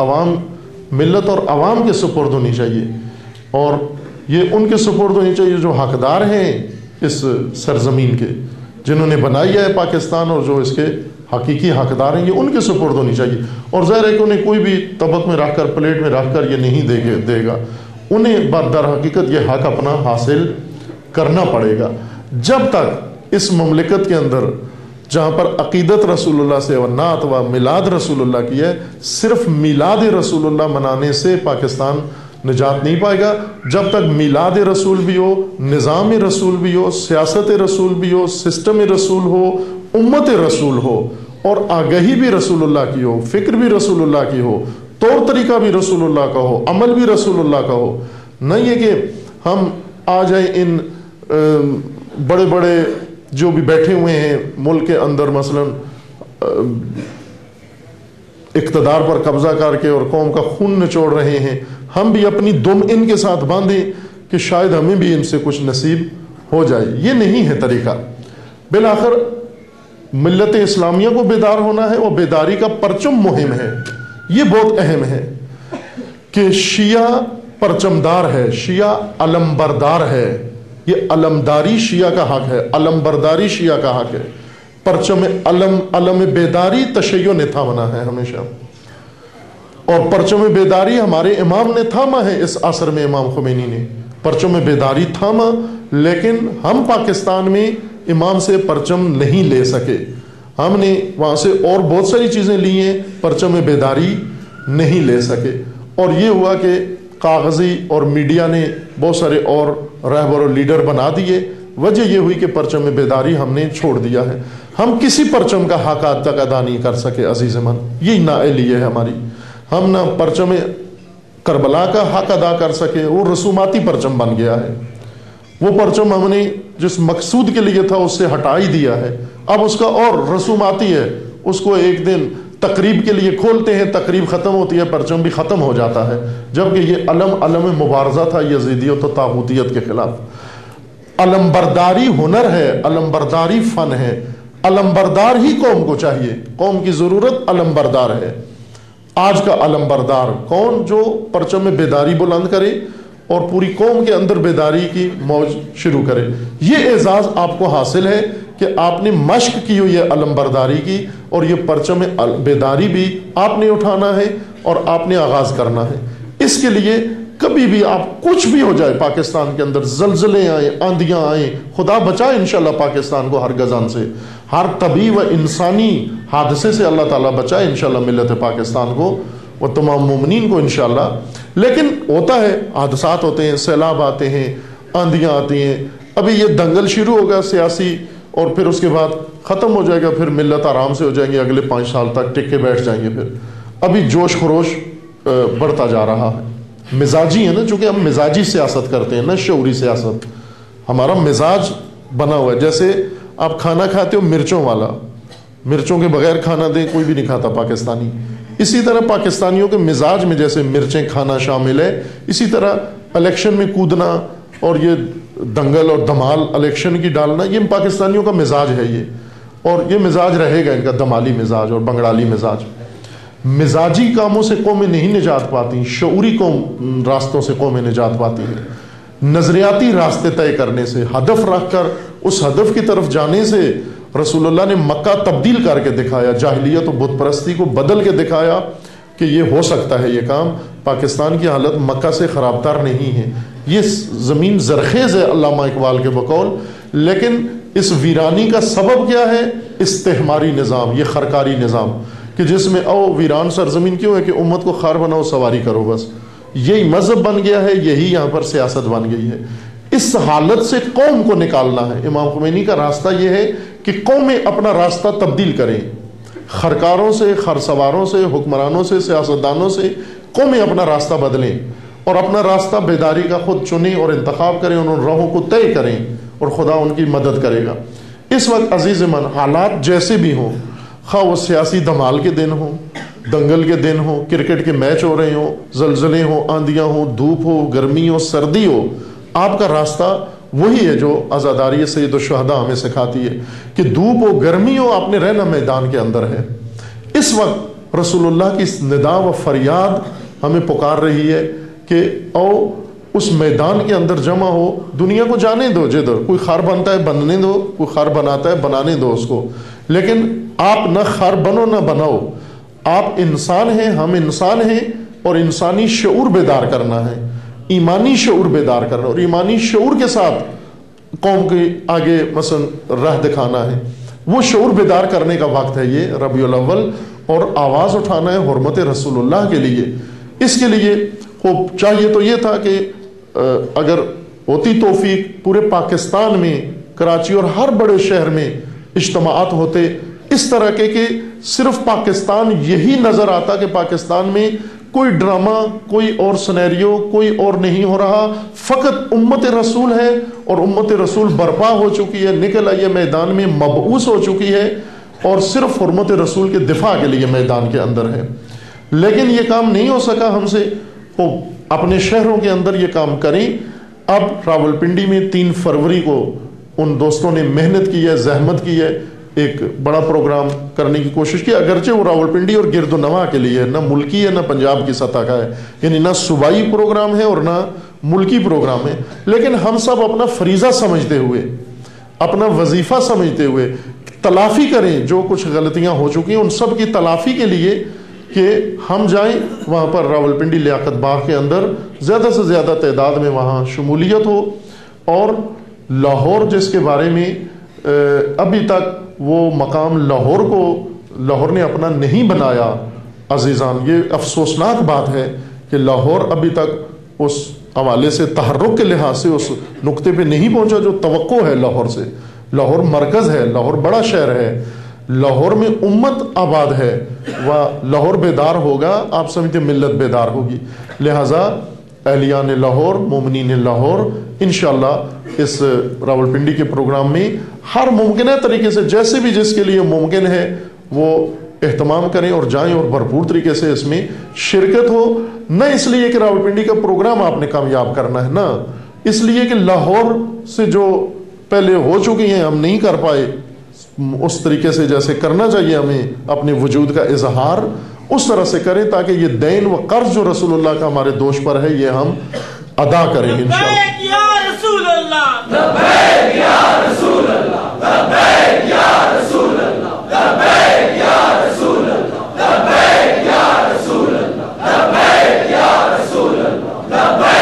ملت اور عوام کے سپرد ہونی چاہیے، اور یہ ان کے سپرد ہونی چاہیے جو حقدار ہیں اس سرزمین کے، جنہوں نے بنائی ہے پاکستان، اور جو اس کے حقیقی حقدار ہیں یہ ان کے سپرد ہونی چاہیے۔ اور ظاہر ہے کہ انہیں کوئی بھی طبق میں رکھ کر، پلیٹ میں رکھ کر یہ نہیں دے گا، انہیں در حقیقت یہ حق اپنا حاصل کرنا پڑے گا۔ جب تک اس مملکت کے اندر جہاں پر عقیدت رسول اللہ سے و نعت و میلاد رسول اللہ کی ہے، صرف میلاد رسول اللہ منانے سے پاکستان نجات نہیں پائے گا۔ جب تک میلاد رسول بھی ہو، نظام رسول بھی ہو، سیاست رسول بھی ہو، سسٹم رسول ہو، امت رسول ہو، اور آگہی بھی رسول اللہ کی ہو، فکر بھی رسول اللہ کی ہو، طور طریقہ بھی رسول اللہ کا ہو، عمل بھی رسول اللہ کا ہو، نہ یہ کہ ہم آ جائیں ان بڑے بڑے جو بھی بیٹھے ہوئے ہیں ملک کے اندر، مثلا اقتدار پر قبضہ کر کے اور قوم کا خون نچوڑ رہے ہیں، ہم بھی اپنی دم ان کے ساتھ باندھیں کہ شاید ہمیں بھی ان سے کچھ نصیب ہو جائے۔ یہ نہیں ہے طریقہ۔ بالآخر ملت اسلامیہ کو بیدار ہونا ہے، اور بیداری کا پرچم مہم ہے۔ یہ بہت اہم ہے کہ شیعہ پرچمدار ہے، شیعہ علمبردار ہے، یہ علمداری شیعہ کا حق ہے، علمبرداری شیعہ کا حق ہے۔ پرچم علم بیداری تشیع نے تھامنا ہے ہمیشہ، اور پرچم بیداری ہمارے امام نے تھاما ہے، اس عصر میں امام خمینی نے پرچم بیداری تھاما، لیکن ہم پاکستان میں امام سے پرچم نہیں لے سکے، ہم نے وہاں سے اور بہت ساری چیزیں لی ہیں، پرچم بیداری نہیں لے سکے، اور یہ ہوا کہ کاغذی اور میڈیا نے بہت سارے اور رہبر اور لیڈر بنا دیے، وجہ یہ ہوئی کہ پرچم بیداری ہم نے چھوڑ دیا ہے۔ ہم کسی پرچم کا حق آج تک ادا نہیں کر سکے عزیز من، یہی نااہلی ہے ہماری، ہم نہ پرچم کربلا کا حق ادا کر سکے، وہ رسوماتی پرچم بن گیا ہے، وہ پرچم ہم نے جس مقصود کے لیے تھا اس سے ہٹا ہی دیا ہے، اب اس کا اور رسوماتی ہے، اس کو ایک دن تقریب کے لیے کھولتے ہیں، تقریب ختم ہوتی ہے، پرچم بھی ختم ہو جاتا ہے، جبکہ یہ علم مبارزہ تھا یزیدیت و طاغوتیت کے خلاف۔ علمبرداری ہنر ہے، علمبرداری فن ہے، علمبردار ہی قوم کو چاہیے، قوم کی ضرورت علمبردار ہے۔ آج کا علمبردار کون؟ جو پرچم بیداری بلند کرے اور پوری قوم کے اندر بیداری کی موج شروع کرے۔ یہ اعزاز آپ کو حاصل ہے کہ آپ نے مشق کی ہوئی ہے علمبرداری کی، اور یہ پرچم بیداری بھی آپ نے اٹھانا ہے اور آپ نے آغاز کرنا ہے۔ اس کے لیے کبھی بھی آپ کچھ بھی ہو جائے پاکستان کے اندر، زلزلے آئیں، آندیاں آئیں، خدا بچائے انشاءاللہ پاکستان کو ہر گزان سے، ہر طبعی و انسانی حادثے سے اللہ تعالیٰ بچائے انشاءاللہ ملت پاکستان کو و تمام مومنین کو انشاءاللہ۔ لیکن ہوتا ہے، حادثات ہوتے ہیں، سیلاب آتے ہیں، آندیاں آتی ہیں۔ ابھی یہ دنگل شروع ہوگا سیاسی، اور پھر اس کے بعد ختم ہو جائے گا، پھر ملت آرام سے ہو جائیں گے، اگلے 5 سال تک ٹک کے بیٹھ جائیں گے۔ پھر ابھی جوش خروش بڑھتا جا رہا ہے، مزاجی ہے نا، چونکہ ہم مزاجی سیاست کرتے ہیں نا، شعوری سیاست، ہمارا مزاج بنا ہوا ہے۔ جیسے آپ کھانا کھاتے ہو مرچوں والا، مرچوں کے بغیر کھانا دیں کوئی بھی نہیں کھاتا پاکستانی، اسی طرح پاکستانیوں کے مزاج میں جیسے مرچیں کھانا شامل ہے، اسی طرح الیکشن میں کودنا اور یہ دنگل اور دمال الیکشن کی ڈالنا، یہ پاکستانیوں کا مزاج ہے یہ، اور یہ مزاج رہے گا ان کا، دمالی مزاج اور بنگالی مزاج۔ مزاجی کاموں سے قومیں نہیں نجات پاتی، شعوری راستوں سے قومیں نجات پاتی ہیں، نظریاتی راستے طے کرنے سے، ہدف رکھ کر اس ہدف کی طرف جانے سے۔ رسول اللہ نے مکہ تبدیل کر کے دکھایا، جاہلیت و بت پرستی کو بدل کے دکھایا کہ یہ ہو سکتا ہے یہ کام۔ پاکستان کی حالت مکہ سے خراب تر نہیں ہے، یہ زمین زرخیز ہے علامہ اقبال کے بقول، لیکن اس ویرانی کا سبب کیا ہے؟ استعماری نظام، یہ خرکاری نظام، کہ جس میں او ویران سرزمین کیوں ہے کہ امت کو خار بناؤ، سواری کرو، بس یہی مذہب بن گیا ہے، یہی یہاں پر سیاست بن گئی ہے۔ اس حالت سے قوم کو نکالنا ہے۔ امام خمینی کا راستہ یہ ہے کہ قومیں اپنا راستہ تبدیل کریں، خرکاروں سے، خرسواروں سے، حکمرانوں سے، سیاستدانوں سے قومیں اپنا راستہ بدلیں اور اپنا راستہ بیداری کا خود چنیں اور انتخاب کریں، ان راہوں کو طے کریں، اور خدا ان کی مدد کرے گا۔ اس وقت عزیز من، حالات جیسے بھی ہوں، خواہ وہ سیاسی دھمال کے دن ہوں، دنگل کے دن ہوں، کرکٹ کے میچ ہو رہے ہوں، زلزلے ہوں، آندیاں ہوں، دھوپ ہو، گرمی ہو، سردی ہو، آپ کا راستہ وہی ہے جو عزاداری سید الشہداء ہمیں سکھاتی ہے کہ دھوپ ہو، گرمی ہو، آپ نے رہنا میدان کے اندر ہے۔ اس وقت رسول اللہ کی ندا و فریاد ہمیں پکار رہی ہے کہ او اس میدان کے اندر جمع ہو، دنیا کو جانے دو، جدھر کوئی خار بنتا ہے بننے دو، کوئی خار بناتا ہے بنانے دو اس کو، لیکن آپ نہ خار بنو نہ بناؤ۔ آپ انسان ہیں، ہم انسان ہیں، اور انسانی شعور بیدار کرنا ہے، ایمانی شعور بیدار کرنا، اور ایمانی شعور کے ساتھ قوم کے آگے مثلا راہ دکھانا ہے۔ وہ شعور بیدار کرنے کا وقت ہے یہ ربیع الاول، اور آواز اٹھانا ہے حرمت رسول اللہ کے لیے۔ اس کے لیے خوب چاہیے تو یہ تھا کہ اگر ہوتی توفیق پورے پاکستان میں، کراچی اور ہر بڑے شہر میں اجتماعات ہوتے اس طرح کے کہ صرف پاکستان یہی نظر آتا کہ پاکستان میں کوئی ڈرامہ، کوئی اور سنیریو، کوئی اور نہیں ہو رہا، فقط امت رسول ہے، اور امت رسول برپا ہو چکی ہے، نکل آئی ہے میدان میں، مبعوث ہو چکی ہے، اور صرف حرمت رسول کے دفاع کے لیے میدان کے اندر ہے۔ لیکن یہ کام نہیں ہو سکا ہم سے، وہ اپنے شہروں کے اندر یہ کام کریں۔ اب راولپنڈی میں 3 فروری کو ان دوستوں نے محنت کی ہے، زحمت کی ہے، ایک بڑا پروگرام کرنے کی کوشش کی، اگرچہ وہ راولپنڈی اور گرد و نواح کے لیے نہ ملکی ہے نہ پنجاب کی سطح کا ہے، یعنی نہ صوبائی پروگرام ہے اور نہ ملکی پروگرام ہے، لیکن ہم سب اپنا فریضہ سمجھتے ہوئے، اپنا وظیفہ سمجھتے ہوئے تلافی کریں جو کچھ غلطیاں ہو چکی ہیں ان سب کی تلافی کے لیے، کہ ہم جائیں وہاں پر راولپنڈی لیاقت باغ کے اندر، زیادہ سے زیادہ تعداد میں وہاں شمولیت ہو، اور لاہور جس کے بارے میں ابھی تک وہ مقام لاہور نے اپنا نہیں بنایا، عزیزان یہ افسوسناک بات ہے کہ لاہور ابھی تک اس حوالے سے تحرک کے لحاظ سے اس نقطے پہ نہیں پہنچا جو توقع ہے لاہور سے۔ لاہور مرکز ہے، لاہور بڑا شہر ہے، لاہور میں امت آباد ہے، وہ لاہور بیدار ہوگا، آپ سمجھتے ملت بیدار ہوگی، لہٰذا اہلیان لاہور، مومنین لاہور انشاءاللہ اس راولپنڈی کے پروگرام میں ہر ممکنہ طریقے سے جیسے بھی جس کے لیے ممکن ہے وہ اہتمام کریں اور جائیں، اور بھرپور طریقے سے اس میں شرکت ہو، نہ اس لیے کہ راولپنڈی کا پروگرام آپ نے کامیاب کرنا ہے، نہ اس لیے کہ لاہور سے جو پہلے ہو چکی ہیں ہم نہیں کر پائے اس طریقے سے جیسے کرنا چاہیے ہمیں اپنے وجود کا اظہار، اس طرح سے کریں تاکہ یہ دین و قرض جو رسول اللہ کا ہمارے دوش پر ہے یہ ہم ادا کریں انشاءاللہ۔ یا رسول اللہ، لبیک یا رسول اللہ، لبیک یا رسول اللہ، لبیک یا رسول اللہ، لبیک یا رسول اللہ، لبیک یا رسول اللہ، لبیک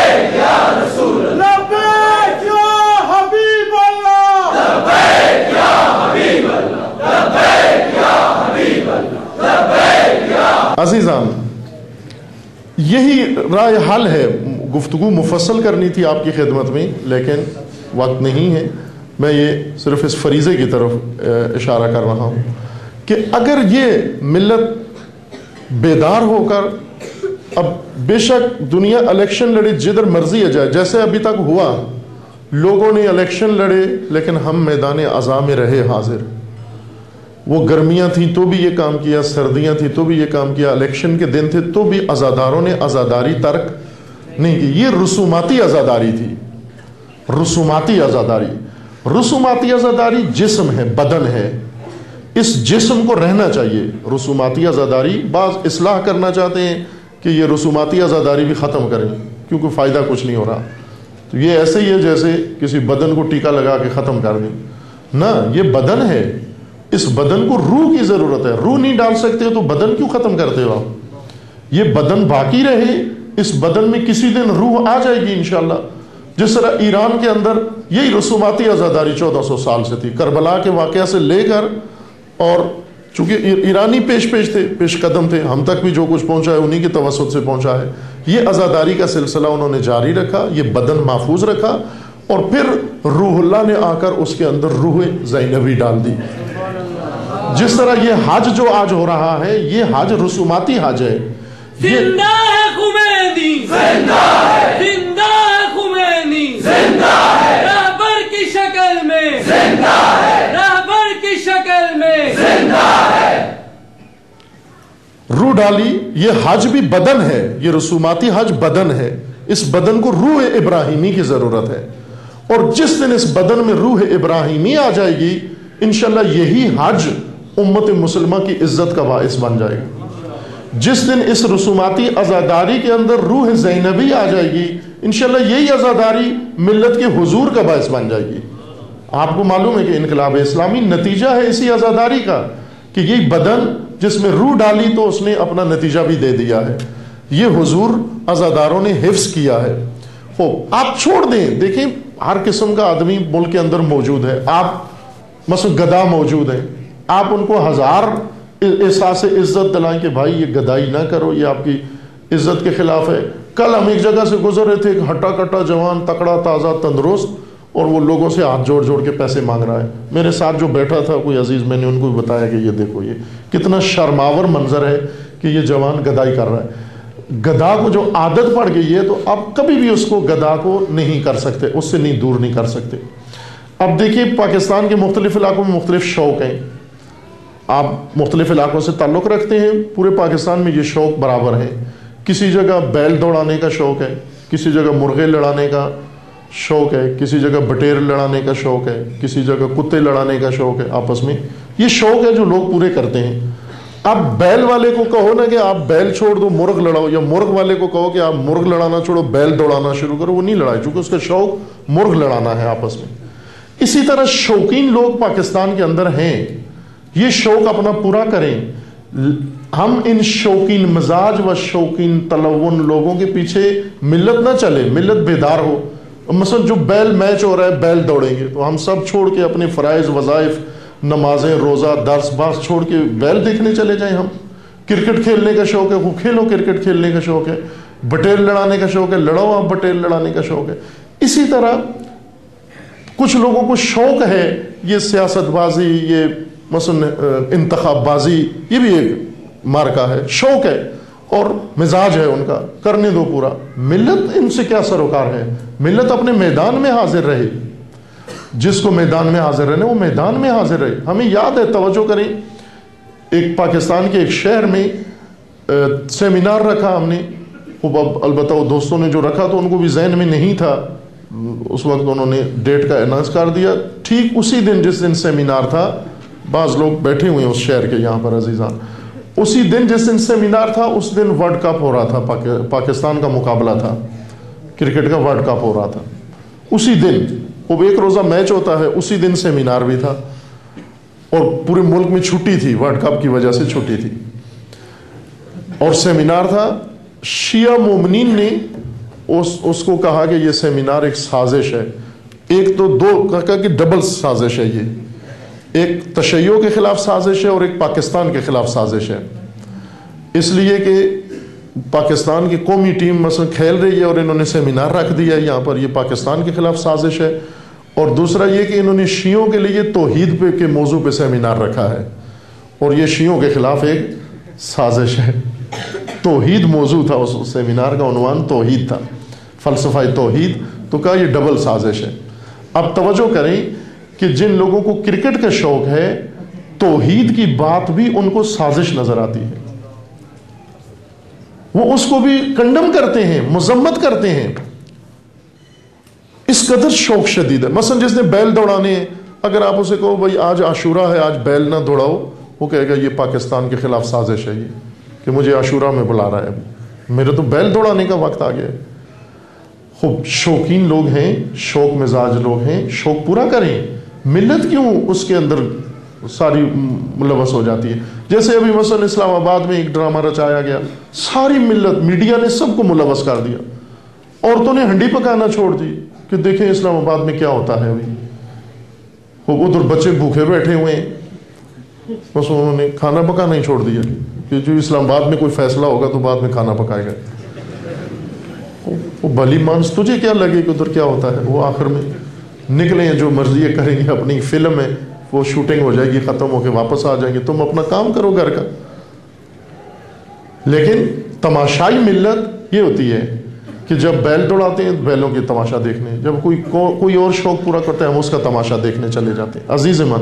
عزیزان یہی رائے حل ہے. گفتگو مفصل کرنی تھی آپ کی خدمت میں لیکن وقت نہیں ہے. میں یہ صرف اس فریضے کی طرف اشارہ کر رہا ہوں کہ اگر یہ ملت بیدار ہو کر, اب بے شک دنیا الیکشن لڑے جدھر مرضی آ جائے, جیسے ابھی تک ہوا لوگوں نے الیکشن لڑے لیکن ہم میدان عزا میں رہے حاضر. وہ گرمیاں تھیں تو بھی یہ کام کیا, سردیاں تھیں تو بھی یہ کام کیا, الیکشن کے دن تھے تو بھی عزاداروں نے عزاداری ترک نہیں کی. یہ رسوماتی عزاداری تھی, رسوماتی عزاداری. رسوماتی عزاداری جسم ہے, بدن ہے, اس جسم کو رہنا چاہیے. رسوماتی عزاداری بعض اصلاح کرنا چاہتے ہیں کہ یہ رسوماتی عزاداری بھی ختم کریں کیونکہ فائدہ کچھ نہیں ہو رہا. تو یہ ایسے ہی ہے جیسے کسی بدن کو ٹیکا لگا کے ختم کر دیں. نہ, یہ بدن ہے, اس بدن کو روح کی ضرورت ہے. روح نہیں ڈال سکتے ہو تو بدن کیوں ختم کرتے ہو آپ؟ یہ بدن باقی رہے, اس بدن میں کسی دن روح آ جائے گی انشاءاللہ. جس طرح ایران کے اندر یہی رسوماتی عزاداری 1400 سال سے تھی, کربلا کے واقعہ سے لے کر, اور چونکہ ایرانی پیش تھے, پیش قدم تھے, ہم تک بھی جو کچھ پہنچا ہے انہی کے توسط سے پہنچا ہے. یہ عزاداری کا سلسلہ انہوں نے جاری رکھا, یہ بدن محفوظ رکھا, اور پھر روح اللہ نے آ کر اس کے اندر روح زینبی ڈال دی. جس طرح یہ حج جو آج ہو رہا ہے, یہ حج رسوماتی حج ہے. زندہ ہے خمینی, زندہ ہے, زندہ ہے خمینی, زندہ ہے, رہبر کی شکل میں, زندہ ہے, رہبر کی شکل میں, زندہ ہے. روح ڈالی. یہ حج بھی بدن ہے, یہ رسوماتی حج بدن ہے. اس بدن کو روح ابراہیمی کی ضرورت ہے, اور جس دن اس بدن میں روح ابراہیمی آ جائے گی انشاءاللہ یہی حج امت مسلمہ کی عزت کا باعث بن جائے گا. جس دن اس رسوماتی عزاداری کے اندر روح زینبی آ جائے گی انشاءاللہ یہی عزاداری ملت کے حضور کا باعث بن جائے گی. آپ کو معلوم ہے کہ انقلاب اسلامی نتیجہ ہے اسی عزاداری کا, کہ یہ بدن جس میں روح ڈالی تو اس نے اپنا نتیجہ بھی دے دیا ہے. یہ حضور عزاداروں نے حفظ کیا ہے. آپ چھوڑ دیں, دیکھیں ہر قسم کا آدمی ملک کے اندر موجود ہے. آپ مثلا گدا موجود ہیں, آپ ان کو ہزار احساس عزت دلائیں کہ بھائی یہ گدائی نہ کرو, یہ آپ کی عزت کے خلاف ہے. کل ہم ایک جگہ سے گزر رہے تھے, ایک ہٹا کٹا جوان, تکڑا تازہ تندرست, اور وہ لوگوں سے ہاتھ جوڑ جوڑ کے پیسے مانگ رہا ہے. میرے ساتھ جو بیٹھا تھا کوئی عزیز, میں نے ان کو بھی بتایا کہ یہ دیکھو یہ کتنا شرماور منظر ہے کہ یہ جوان گدائی کر رہا ہے. گدھا کو جو عادت پڑ گئی ہے تو آپ کبھی بھی اس کو گدھا کو نہیں کر سکتے, اس سے نہیں دور نہیں کر سکتے. اب دیکھیے پاکستان کے مختلف علاقوں میں مختلف شوق ہیں. آپ مختلف علاقوں سے تعلق رکھتے ہیں, پورے پاکستان میں یہ شوق برابر ہے. کسی جگہ بیل دوڑانے کا شوق ہے, کسی جگہ مرغے لڑانے کا شوق ہے, کسی جگہ بٹیر لڑانے کا شوق ہے, کسی جگہ کتے لڑانے کا شوق ہے. آپس میں یہ شوق ہے جو لوگ پورے کرتے ہیں. آپ بیل والے کو کہو نا کہ آپ بیل چھوڑ دو مرغ لڑاؤ, یا مرغ والے کو کہو کہ آپ مرغ لڑانا چھوڑو بیل دوڑانا شروع کرو, وہ نہیں لڑائے, چونکہ اس کا شوق مرغ لڑانا ہے آپس میں. اسی طرح شوقین لوگ پاکستان کے اندر ہیں, یہ شوق اپنا پورا کریں. ہم ان شوقین مزاج و شوقین تلون لوگوں کے پیچھے ملت نہ چلے, ملت بیدار ہو. مثلا جو بیل میچ ہو رہا ہے بیل دوڑیں گے, تو ہم سب چھوڑ کے اپنے فرائض وظائف, نمازیں, روزہ, درس باس چھوڑ کے بیل دیکھنے چلے جائیں. ہم کرکٹ کھیلنے کا شوق ہے, وہ کھیلو, کرکٹ کھیلنے کا شوق ہے. بٹیر لڑانے کا شوق ہے, لڑو آپ, بٹیر لڑانے کا شوق ہے. اسی طرح کچھ لوگوں کو شوق ہے یہ سیاست بازی, یہ مثلا انتخاب بازی, یہ بھی ایک مارکا ہے, شوق ہے اور مزاج ہے ان کا, کرنے دو پورا. ملت ان سے کیا سروکار ہے؟ ملت اپنے میدان میں حاضر رہے, جس کو میدان میں حاضر رہنے وہ میدان میں حاضر رہے. ہمیں یاد ہے, توجہ کریں, ایک پاکستان کے ایک شہر میں سیمینار رکھا ہم نے. البتہ وہ دوستوں نے جو رکھا تو ان کو بھی ذہن میں نہیں تھا, اس وقت انہوں نے ڈیٹ کا اناؤنس کر دیا. ٹھیک اسی دن جس دن سیمینار تھا, بعض لوگ بیٹھے ہوئے ہیں اس شہر کے یہاں پر عزیزان, اسی دن جس دن سیمینار تھا اس دن ورلڈ کپ ہو رہا تھا, پاکستان کا مقابلہ تھا, کرکٹ کا ورلڈ کپ ہو رہا تھا. اسی دن وہ ایک روزہ میچ ہوتا ہے, اسی دن سیمینار بھی تھا, اور پورے ملک میں چھٹی تھی, ورلڈ کپ کی وجہ سے چھٹی تھی, اور سیمینار تھا. شیعہ مومنین نے اس کو کہا کہ یہ سیمینار ایک سازش ہے. ایک تو دو کہا کہ ڈبل سازش ہے, یہ ایک تشیع کے خلاف سازش ہے اور ایک پاکستان کے خلاف سازش ہے. اس لیے کہ پاکستان کی قومی ٹیم مثلا کھیل رہی ہے اور انہوں نے سیمینار رکھ دیا ہے یہاں پر، یہ پاکستان کے خلاف سازش ہے. اور دوسرا یہ کہ انہوں نے شیعوں کے لیے توحید پہ کے موضوع پہ سیمینار رکھا ہے، اور یہ شیعوں کے خلاف ایک سازش ہے. توحید موضوع تھا، اس سیمینار کا عنوان توحید تھا، فلسفہ توحید. تو کہا یہ ڈبل سازش ہے. اب توجہ کریں کہ جن لوگوں کو کرکٹ کا شوق ہے، توحید کی بات بھی ان کو سازش نظر آتی ہے، وہ اس کو بھی کنڈم کرتے ہیں، مذمت کرتے ہیں. اس قدر شوق شدید ہے. مثلا جس نے بیل دوڑانے ہیں، اگر آپ اسے کہو بھائی آج عاشورہ ہے، آج بیل نہ دوڑاؤ، وہ کہے گا یہ پاکستان کے خلاف سازش ہے، یہ کہ مجھے عاشورہ میں بلا رہا ہے، ابھی میرے تو بیل دوڑانے کا وقت آ گیا ہے. خوب شوقین لوگ ہیں، شوق مزاج لوگ ہیں، شوق پورا کریں. ملت کیوں اس کے اندر ساری ملوث ہو جاتی ہے؟ جیسے ابھی مثلا اسلام آباد میں ایک ڈرامہ رچایا گیا، ساری ملت، میڈیا نے سب کو ملوث کر دیا. عورتوں نے ہنڈی پکانا چھوڑ دی کہ دیکھیں اسلام آباد میں کیا ہوتا ہے. ابھی ادھر بچے بھوکے بیٹھے ہوئے ہیں، بس انہوں نے کھانا پکانا ہی چھوڑ دیا کہ جو اسلام آباد میں کوئی فیصلہ ہوگا تو بعد میں کھانا پکائے گا. وہ بھلی مانس تجھے کیا لگے کہ ادھر کیا ہوتا ہے؟ وہ آخر میں نکلے ہیں، جو مرضی کریں گے. اپنی فلم ہے، وہ شوٹنگ ہو جائے گی، ختم ہو کے واپس آ جائیں گے. تم اپنا کام کرو گھر کا. لیکن تماشائی ملت یہ ہوتی ہے کہ جب بیل دوڑاتے ہیں بیلوں کی تماشا دیکھنے، جب کوئی اور شوق پورا کرتا ہے ہم اس کا تماشا دیکھنے چلے جاتے ہیں. عزیز من،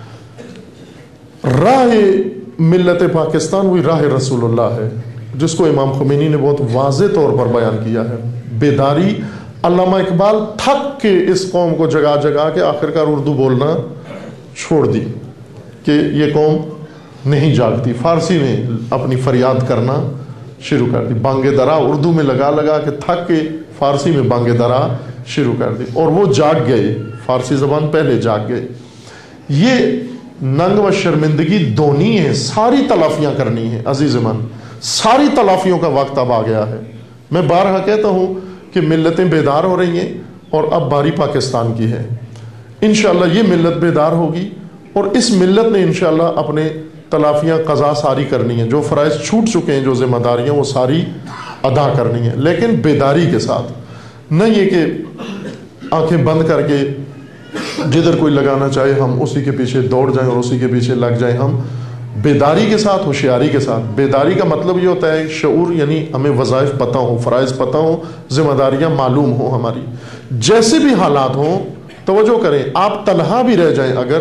راہ ملت پاکستان وہی راہ رسول اللہ ہے، جس کو امام خمینی نے بہت واضح طور پر بیان کیا ہے. بیداری، علامہ اقبال تھک کے اس قوم کو جگا جگا کے آخرکار اردو بولنا چھوڑ دی کہ یہ قوم نہیں جاگتی. فارسی میں اپنی فریاد کرنا شروع کر دی. بانگ درا اردو میں لگا لگا کے تھک کے فارسی میں بانگ درا شروع کر دی، اور وہ جاگ گئے. فارسی زبان پہلے جاگ گئے. یہ ننگ و شرمندگی دونی ہے، ساری تلافیاں کرنی ہیں. عزیز من، ساری تلافیوں کا وقت اب آ گیا ہے. میں بارہا کہتا ہوں کہ ملتیں بیدار ہو رہی ہیں، اور اب باری پاکستان کی ہے. انشاءاللہ یہ ملت بیدار ہوگی، اور اس ملت نے انشاءاللہ اپنے تلافیاں قضا ساری کرنی ہیں. جو فرائض چھوٹ چکے ہیں، جو ذمہ داریاں، وہ ساری ادا کرنی ہیں، لیکن بیداری کے ساتھ. نہ یہ کہ آنکھیں بند کر کے جدھر کوئی لگانا چاہے ہم اسی کے پیچھے دوڑ جائیں اور اسی کے پیچھے لگ جائیں. ہم بیداری کے ساتھ، ہوشیاری کے ساتھ. بیداری کا مطلب یہ ہوتا ہے شعور، یعنی ہمیں وظائف پتہ ہوں، فرائض پتہ ہوں، ذمہ داریاں معلوم ہوں ہماری. جیسے بھی حالات ہوں، توجہ کریں، آپ تنہا بھی رہ جائیں، اگر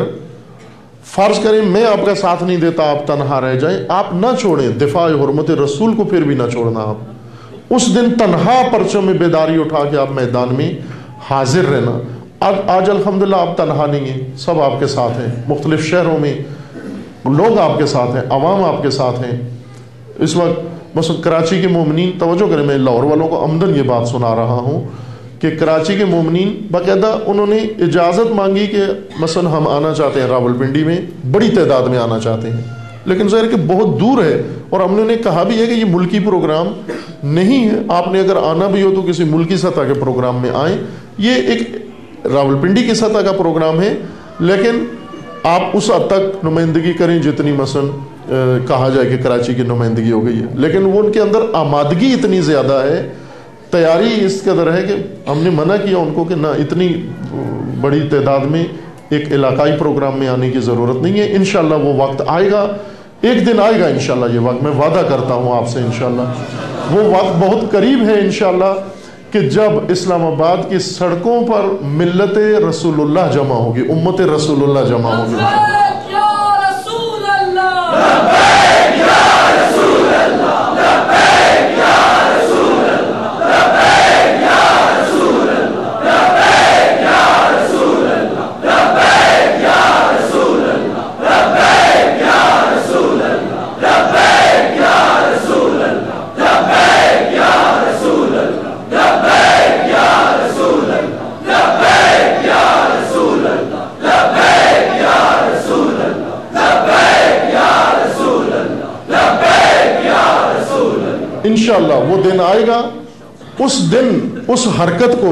فرض کریں میں آپ کا ساتھ نہیں دیتا، آپ تنہا رہ جائیں، آپ نہ چھوڑیں دفاع حرمت رسول کو، پھر بھی نہ چھوڑنا. آپ اس دن تنہا پرچم میں بیداری اٹھا کے آپ میدان میں حاضر رہنا. آج الحمدللہ آپ تنہا نہیں ہیں، سب آپ کے ساتھ ہیں. مختلف شہروں میں لوگ آپ کے ساتھ ہیں، عوام آپ کے ساتھ ہیں. اس وقت مثلا کراچی کے مومنین، توجہ کریں، میں لاہور والوں کو عمدن یہ بات سنا رہا ہوں کہ کراچی کے مومنین باقاعدہ انہوں نے اجازت مانگی کہ مثلا ہم آنا چاہتے ہیں راولپنڈی میں، بڑی تعداد میں آنا چاہتے ہیں، لیکن ظاہر کہ بہت دور ہے. اور ہم نے کہا بھی ہے کہ یہ ملکی پروگرام نہیں ہے، آپ نے اگر آنا بھی ہو تو کسی ملکی سطح کے پروگرام میں آئیں. یہ ایک راولپنڈی کی سطح کا پروگرام ہے، لیکن آپ اس حد تک نمائندگی کریں جتنی مثلا کہا جائے کہ کراچی کی نمائندگی ہو گئی ہے. لیکن وہ ان کے اندر آمادگی اتنی زیادہ ہے، تیاری اس قدر ہے کہ ہم نے منع کیا ان کو کہ نہ، اتنی بڑی تعداد میں ایک علاقائی پروگرام میں آنے کی ضرورت نہیں ہے. انشاءاللہ وہ وقت آئے گا، ایک دن آئے گا انشاءاللہ. یہ وقت میں وعدہ کرتا ہوں آپ سے، انشاءاللہ وہ وقت بہت قریب ہے انشاءاللہ، کہ جب اسلام آباد کی سڑکوں پر ملت رسول اللہ جمع ہوگی، امت رسول اللہ جمع ہوگی. لبیک یا رسول اللہ، لبیک یا رسول اللہ، لبیک یا رسول اللہ، لبیک یا رسول اللہ، لبیک یا رسول اللہ، لبیک یا رسول اللہ، لبیک یا رسول اللہ، لبیک یا رسول اللہ، لبیک یا رسول اللہ، لبیک یا رسول اللہ، لبیک یا رسول اللہ، لبیک یا رسول اللہ، لبیک یا رسول اللہ، لبیک یا رسول اللہ. انشاءاللہ وہ دن آئے گا. اس دن اس حرکت کو،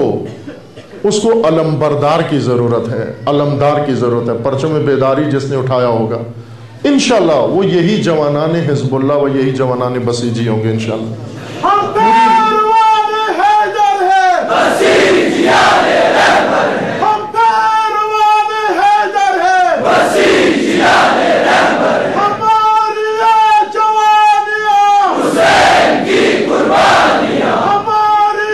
اس کو علم بردار کی ضرورت ہے، علمدار کی ضرورت ہے. پرچم بیداری جس نے اٹھایا ہوگا انشاءاللہ وہ یہی جوانان حزب اللہ و یہی جوانان بسیجی ہوں گے انشاءاللہ. ہم پیروان حیدر ہیں، بسیجیان رہبر ہیں. ہم پیروان حیدر ہیں، بسیجیان رہبر ہیں. ہماری جوانیاں حسین کی قربانیاں، ہماری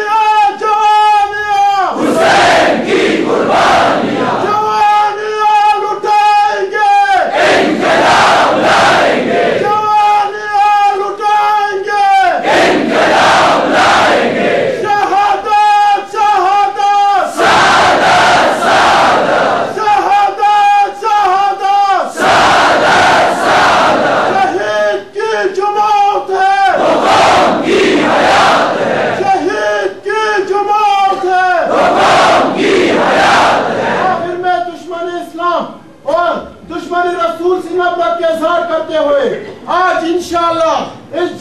جوانیاں حسین کی قربانیاں. جوانیاں لٹائیں گے، انقلاب لائیں گے. جوانیاں لٹائیں گے، انقلاب لائیں گے. شہادت شہادت شہادت شہادت شہادت شہادت شہادت شہادت. شہید کی جو موت ہے وہ قوم کی حیات ہے. شہید کی جو موت ہے وہ قوم کی حیات ہے. آخر میں دشمن اسلام اور دشمن رسول سے نفرت کا اظہار کرتے ہوئے آج انشاءاللہ اس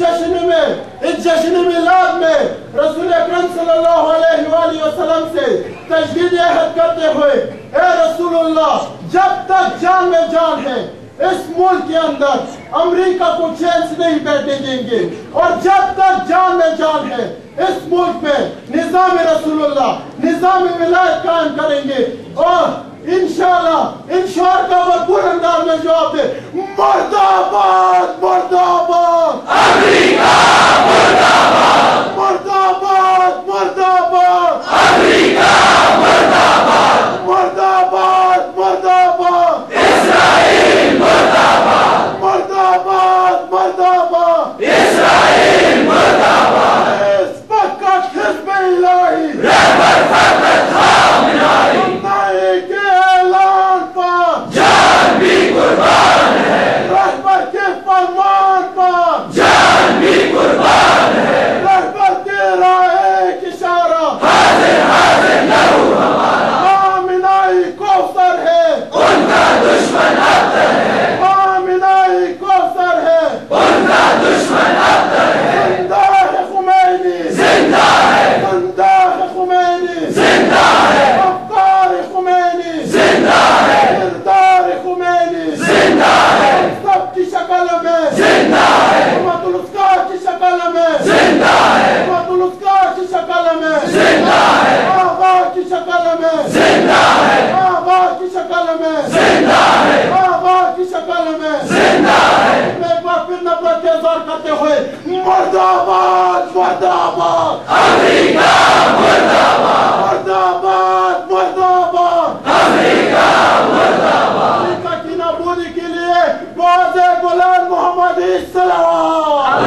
جشن میلاد میں رسول اکرم صلی اللہ علیہ وآلہ وسلم سے تجدید عہد کرتے ہوئے، اے رسول اللہ، جب تک جان میں جان ہے اس ملک کے اندر امریکہ کو چین سے نہیں بیٹھنے دیں گے، اور جب تک جان میں جان ہے اس ملک میں نظام رسول اللہ، نظام ولایت قائم کریں گے. اور انشاءاللہ ان شعر کا بھرپور انداز میں جواب دے: مرد آباد، مرد آباد، امریکہ مرد آباد، مرد آباد، مرد آباد، امریکہ مرد آباد، مرد آباد، مرد آباد، اسرائیل مرد آباد، مرد آباد، مرد آباد، اسرائیل مرد آباد. اس وقت حزب الہی رہبر فرقت خامنائی کے اعلان پر جان بھی قربان ہے. رہبر کے فرمان پر جان بھی قربان ہے. رہبر کے رائے کی اشارہ حاضر حاضر لہو ہمارا. خامنائی کوثر ہے، ان کا دشمن ابتر ہے. خامنائی کوثر ہے، ان کا دشمن ابتر ہے. زندہ ہے خمینی، زندہ ہے. زندہ ہے خمینی، زندہ ہے. افکار خمینی، زندہ ہے. کردار خمینی، زندہ ہے. سب کی شکل میں، زندہ ہے. حکومت الاسقا کی شکل میں، زندہ ہے. حکومت الاسقا کی شکل میں، زندہ ہے. آغا کی شکل میں، زندہ ہے. آغا کی شکل میں، زندہ ہے. آغا کی شکل میں، زندہ ہے. میں ایک بار پھر نفرت کے اظہار کرتے ہوئے مرد آباد، مرد آباد، امریکہ مرد آباد، مرد آباد، مرد آباد، امریکہ مرد آباد. امریکہ کی نابودی کے لیے باز بلند محمد صلوات.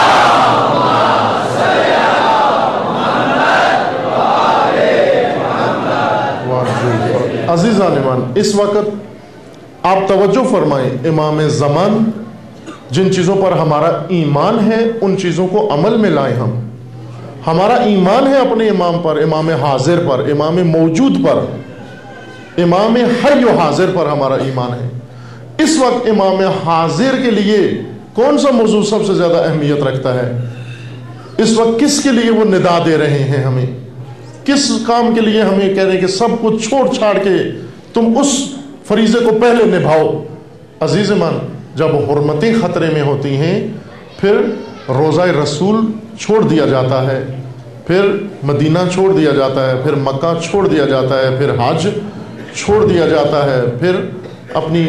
عزیزان ایمان، اس وقت آپ توجہ فرمائیں. امام زمان جن چیزوں پر ہمارا ایمان ہے ان چیزوں کو عمل میں لائیں. ہمارا ایمان ہے اپنے امام پر، امام حاضر پر، امام موجود پر، امام حی و حاضر پر ہمارا ایمان ہے. اس وقت امام حاضر کے لیے کون سا موضوع سب سے زیادہ اہمیت رکھتا ہے؟ اس وقت کس کے لیے وہ ندا دے رہے ہیں ہمیں؟ کس کام کے لیے ہمیں کہہ رہے ہیں کہ سب کچھ چھوڑ چھاڑ کے تم اس فریضے کو پہلے نبھاؤ؟ عزیز من، جب حرمتیں خطرے میں ہوتی ہیں پھر روزہ رسول چھوڑ دیا جاتا ہے، پھر مدینہ چھوڑ دیا جاتا ہے، پھر مکہ چھوڑ دیا جاتا ہے، پھر حج چھوڑ دیا جاتا ہے، پھر اپنی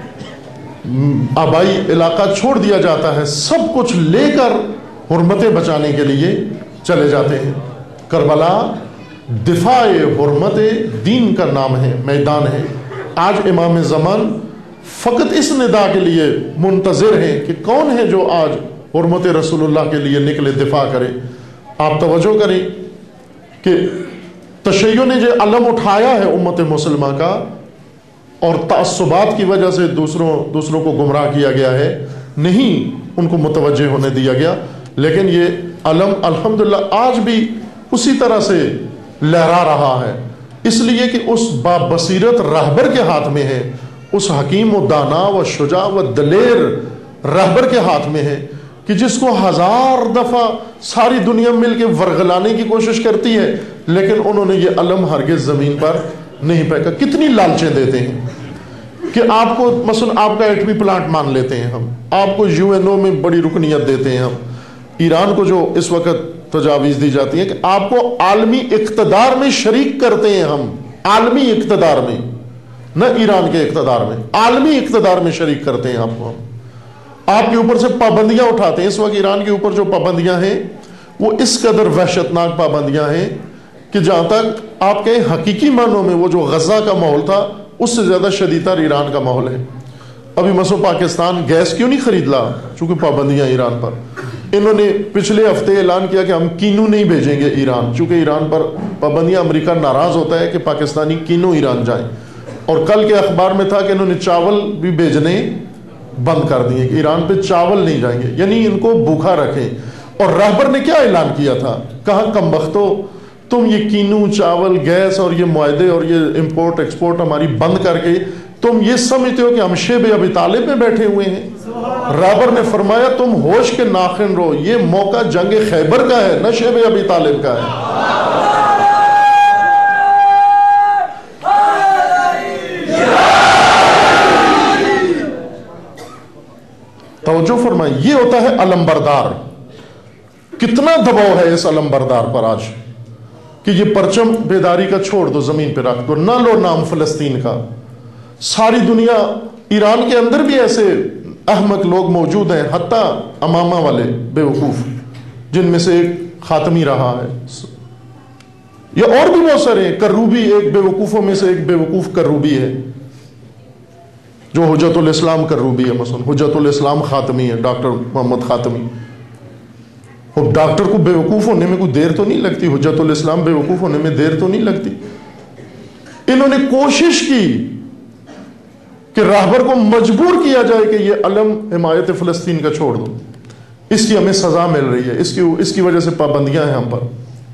آبائی علاقہ چھوڑ دیا جاتا ہے. سب کچھ لے کر حرمتیں بچانے کے لیے چلے جاتے ہیں. کربلا دفاع حرمت دین کا نام ہے، میدان ہے. آج امام زمان فقط اس ندا کے لیے منتظر ہیں کہ کون ہے جو آج حرمت رسول اللہ کے لیے نکلے، دفاع کرے. آپ توجہ کریں کہ تشیع نے جو علم اٹھایا ہے امت مسلمہ کا، اور تعصبات کی وجہ سے دوسروں کو گمراہ کیا گیا ہے، نہیں ان کو متوجہ ہونے دیا گیا، لیکن یہ علم الحمدللہ آج بھی اسی طرح سے لہرا رہا ہے. اس لیے کہ اس بابصیرت رہبر کے ہاتھ میں ہے، اس حکیم و دانا و شجاع و دلیر رہبر کے ہاتھ میں ہے کہ جس کو 1000 دفعہ ساری دنیا مل کے ورغلانے کی کوشش کرتی ہے، لیکن انہوں نے یہ علم ہرگز زمین پر نہیں پھینکا. کتنی لالچیں دیتے ہیں. کہ آپ کو مثلا آپ کا ایٹمی پلانٹ مان لیتے ہیں ہم، آپ کو UN میں بڑی رکنیت دیتے ہیں ہم، ایران کو جو اس وقت تجاویز دی جاتی ہے کہ آپ کو عالمی اقتدار میں شریک کرتے ہیں ہم، عالمی اقتدار میں، نہ ایران کے اقتدار میں، عالمی اقتدار میں شریک کرتے ہیں آپ کو ہم، آپ کے اوپر سے پابندیاں اٹھاتے ہیں۔ اس وقت ایران کے اوپر جو پابندیاں ہیں وہ اس قدر وحشتناک پابندیاں ہیں کہ جہاں تک آپ کے حقیقی معنوں میں وہ جو غزہ کا ماحول تھا اس سے زیادہ شدید تر ایران کا ماحول ہے۔ ابھی مثلا پاکستان گیس کیوں نہیں خرید لا؟ چونکہ پابندیاں ایران پر۔ انہوں نے پچھلے ہفتے اعلان کیا کہ ہم کینو نہیں بھیجیں گے ایران، چونکہ ایران پر پابندیاں، امریکہ ناراض ہوتا ہے کہ پاکستانی کینو ایران جائیں۔ اور کل کے اخبار میں تھا کہ انہوں نے چاول بھی بھیجنے بند کر دیے کہ ایران پہ چاول نہیں جائیں گے، یعنی ان کو بھوکا رکھیں۔ اور رہبر نے کیا اعلان کیا تھا؟ کہا کم بختو، تم یہ کینو، چاول، گیس اور یہ معاہدے اور یہ امپورٹ ایکسپورٹ ہماری بند کر کے تم یہ سمجھتے ہو کہ ہم شیب ابی طالب میں بیٹھے ہوئے ہیں؟ رہبر نے فرمایا تم ہوش کے ناخن رہو، یہ موقع جنگ خیبر کا ہے، نہ شیب ابی طالب کا ہے۔ توجہ فرمائیں، یہ ہوتا ہے علم بردار۔ کتنا دباؤ ہے اس علم بردار پر آج کہ یہ پرچم بیداری کا چھوڑ دو، زمین پہ رکھ دو، نہ لو نام فلسطین کا۔ ساری دنیا، ایران کے اندر بھی ایسے احمق لوگ موجود ہیں، حتیٰ امامہ والے بیوقوف، جن میں سے ایک خاتمی رہا ہے، یا اور بھی بہت سارے ہیں۔ کروبی ایک بیوقوفوں میں سے ایک بیوقوف کروبی ہے جو حجت الاسلام کروبی ہے، مثلا حجت الاسلام خاتمی ہے، ڈاکٹر محمد خاتمی۔ اب ڈاکٹر کو بیوقوف ہونے میں کوئی دیر تو نہیں لگتی، حجت الاسلام بیوقوف ہونے میں دیر تو نہیں لگتی۔ انہوں نے کوشش کی کہ راہبر کو مجبور کیا جائے کہ یہ علم حمایت فلسطین کا چھوڑ دو، اس کی ہمیں سزا مل رہی ہے، اس کی وجہ سے پابندیاں ہیں ہم پر۔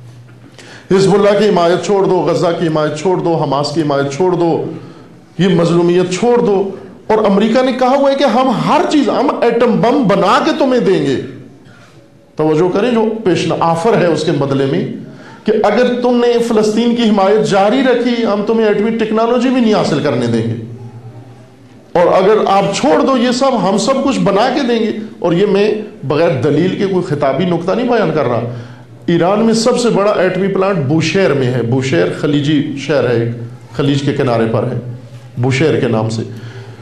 حزب اللہ کی حمایت چھوڑ دو، غزہ کی حمایت چھوڑ دو، حماس کی حمایت چھوڑ دو، یہ مظلومیت چھوڑ دو۔ اور امریکہ نے کہا ہوا ہے کہ ہم ہر چیز، ہم ایٹم بم بنا کے تمہیں دیں گے۔ توجہ کریں، جو پیشن آفر ہے اس کے بدلے میں کہ اگر تم نے فلسطین کی حمایت جاری رکھی ہم تمہیں ایٹمی ٹیکنالوجی بھی نہیں حاصل کرنے دیں گے، اور اگر آپ چھوڑ دو یہ سب ہم سب کچھ بنا کے دیں گے۔ اور یہ میں بغیر دلیل کے کوئی خطابی نقطہ نہیں بیان کر رہا۔ ایران میں سب سے بڑا ایٹمی پلانٹ بوشہر میں ہے، بوشہر خلیجی شہر ہے، ایک خلیج کے کنارے پر ہے، بوشہر کے نام سے۔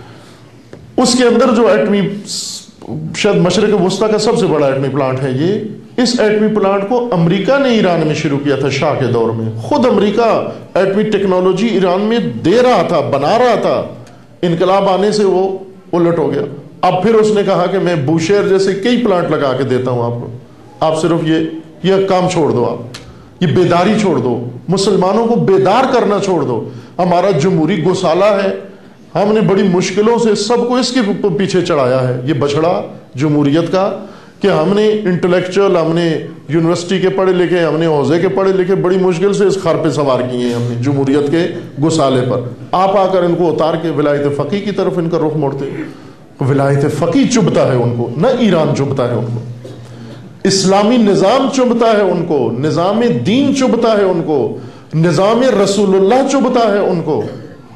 اس کے اندر جو ایٹمی، شاید مشرق وسطیٰ کا سب سے بڑا ایٹمی پلانٹ ہے یہ۔ اس ایٹمی پلانٹ کو امریکہ نے ایران میں شروع کیا تھا شاہ کے دور میں۔ خود امریکہ ایٹمی ٹیکنالوجی ایران میں دے رہا تھا، بنا رہا تھا، انقلاب آنے سے وہ الٹ ہو گیا۔ اب پھر اس نے کہا کہ میں بوشہر جیسے کئی پلانٹ لگا کے دیتا ہوں آپ کو، آپ صرف یہ کام چھوڑ دو، آپ یہ بیداری چھوڑ دو، مسلمانوں کو بیدار کرنا چھوڑ دو۔ ہمارا جمہوری گوسالہ ہے، ہم نے بڑی مشکلوں سے سب کو اس کے پیچھے چڑھایا ہے، یہ بچڑا جمہوریت کا، کہ ہم نے انٹلیکچوئل، ہم نے یونیورسٹی کے پڑھے لکھے، ہم نے حوزے کے پڑھے لکھے بڑی مشکل سے اس خر پہ سوار کیے ہیں ہم نے جمہوریت کے گسالے پر۔ آپ آ کر ان کو اتار کے ولایت فقیہ کی طرف ان کا رخ موڑتے۔ ولایت فقیہ چبھتا ہے ان کو، نہ ایران چبھتا ہے ان کو، اسلامی نظام چبھتا ہے ان کو، نظام دین چبھتا ہے ان کو، نظام رسول اللہ چبھتا ہے ان کو۔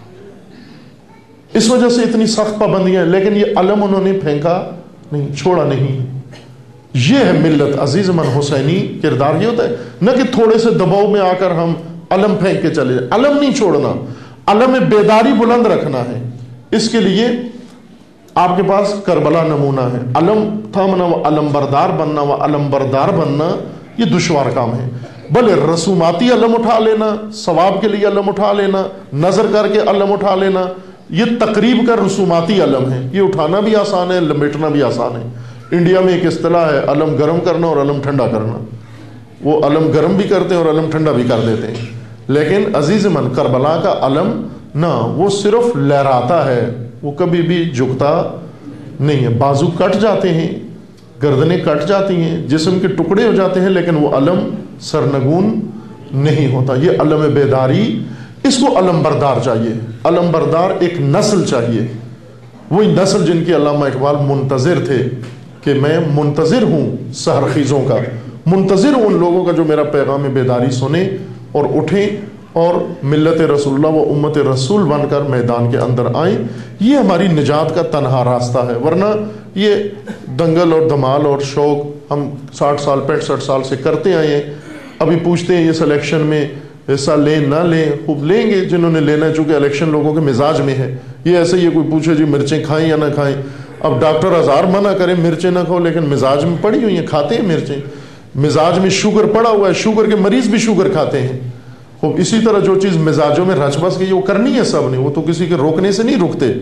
اس وجہ سے اتنی سخت پابندیاں ہیں، لیکن یہ علم انہوں نے پھینکا نہیں، چھوڑا نہیں۔ یہ ہے ملت عزیز من حسینی کردار، یہ ہوتا ہے نہ کہ تھوڑے سے دباؤ میں آ کر ہم علم پھینک کے چلے جائیں۔ علم نہیں چھوڑنا، علم بیداری بلند رکھنا ہے۔ اس کے لیے آپ کے پاس کربلا نمونہ ہے۔ علم تھامنا و علم بردار بننا و علم بردار بننا یہ دشوار کام ہے۔ بھلے رسوماتی علم اٹھا لینا، ثواب کے لیے علم اٹھا لینا، نظر کر کے علم اٹھا لینا، یہ تقریب کا رسوماتی علم ہے، یہ اٹھانا بھی آسان ہے، لمیٹنا بھی آسان ہے۔ انڈیا میں ایک اصطلاح ہے علم گرم کرنا اور علم ٹھنڈا کرنا، وہ علم گرم بھی کرتے ہیں اور علم ٹھنڈا بھی کر دیتے ہیں۔ لیکن عزیز من کربلا کا علم نہ، وہ صرف لہراتا ہے، وہ کبھی بھی جھکتا نہیں ہے۔ بازو کٹ جاتے ہیں، گردنیں کٹ جاتی ہیں، جسم کے ٹکڑے ہو جاتے ہیں، لیکن وہ علم سرنگون نہیں ہوتا۔ یہ علم بیداری، اس کو علم بردار چاہیے۔ علم بردار ایک نسل چاہیے، وہی نسل جن کی علامہ اقبال منتظر تھے کہ میں منتظر ہوں سحرخیزوں کا، منتظر ہوں ان لوگوں کا جو میرا پیغام بیداری سنیں اور اٹھیں اور ملت رسول اللہ و امت رسول بن کر میدان کے اندر آئیں. یہ ہماری نجات کا تنہا راستہ ہے. ورنہ یہ دنگل اور دھمال اور شوق ہم 60 سال 65 سال سے کرتے آئے ہیں. ابھی پوچھتے ہیں اس الیکشن میں حصہ لیں نہ لیں. خوب لیں گے جنہوں نے لینا ہے، چونکہ الیکشن لوگوں کے مزاج میں ہے. یہ ایسے ہی کوئی پوچھے جی مرچیں کھائیں یا نہ کھائیں. اب ڈاکٹر ہزار منع کریں مرچیں نہ کھاؤ، لیکن مزاج میں پڑی ہوئی ہیں، کھاتے ہیں مرچیں. مزاج میں شوگر پڑا ہوا ہے، شوگر کے مریض بھی شوگر کھاتے ہیں. خوب اسی طرح جو چیز مزاجوں میں رچ بس گئی وہ کرنی ہے سب نے، وہ تو کسی کے روکنے سے نہیں رکتے.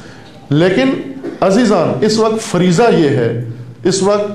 لیکن عزیزان اس وقت فریضہ یہ ہے، اس وقت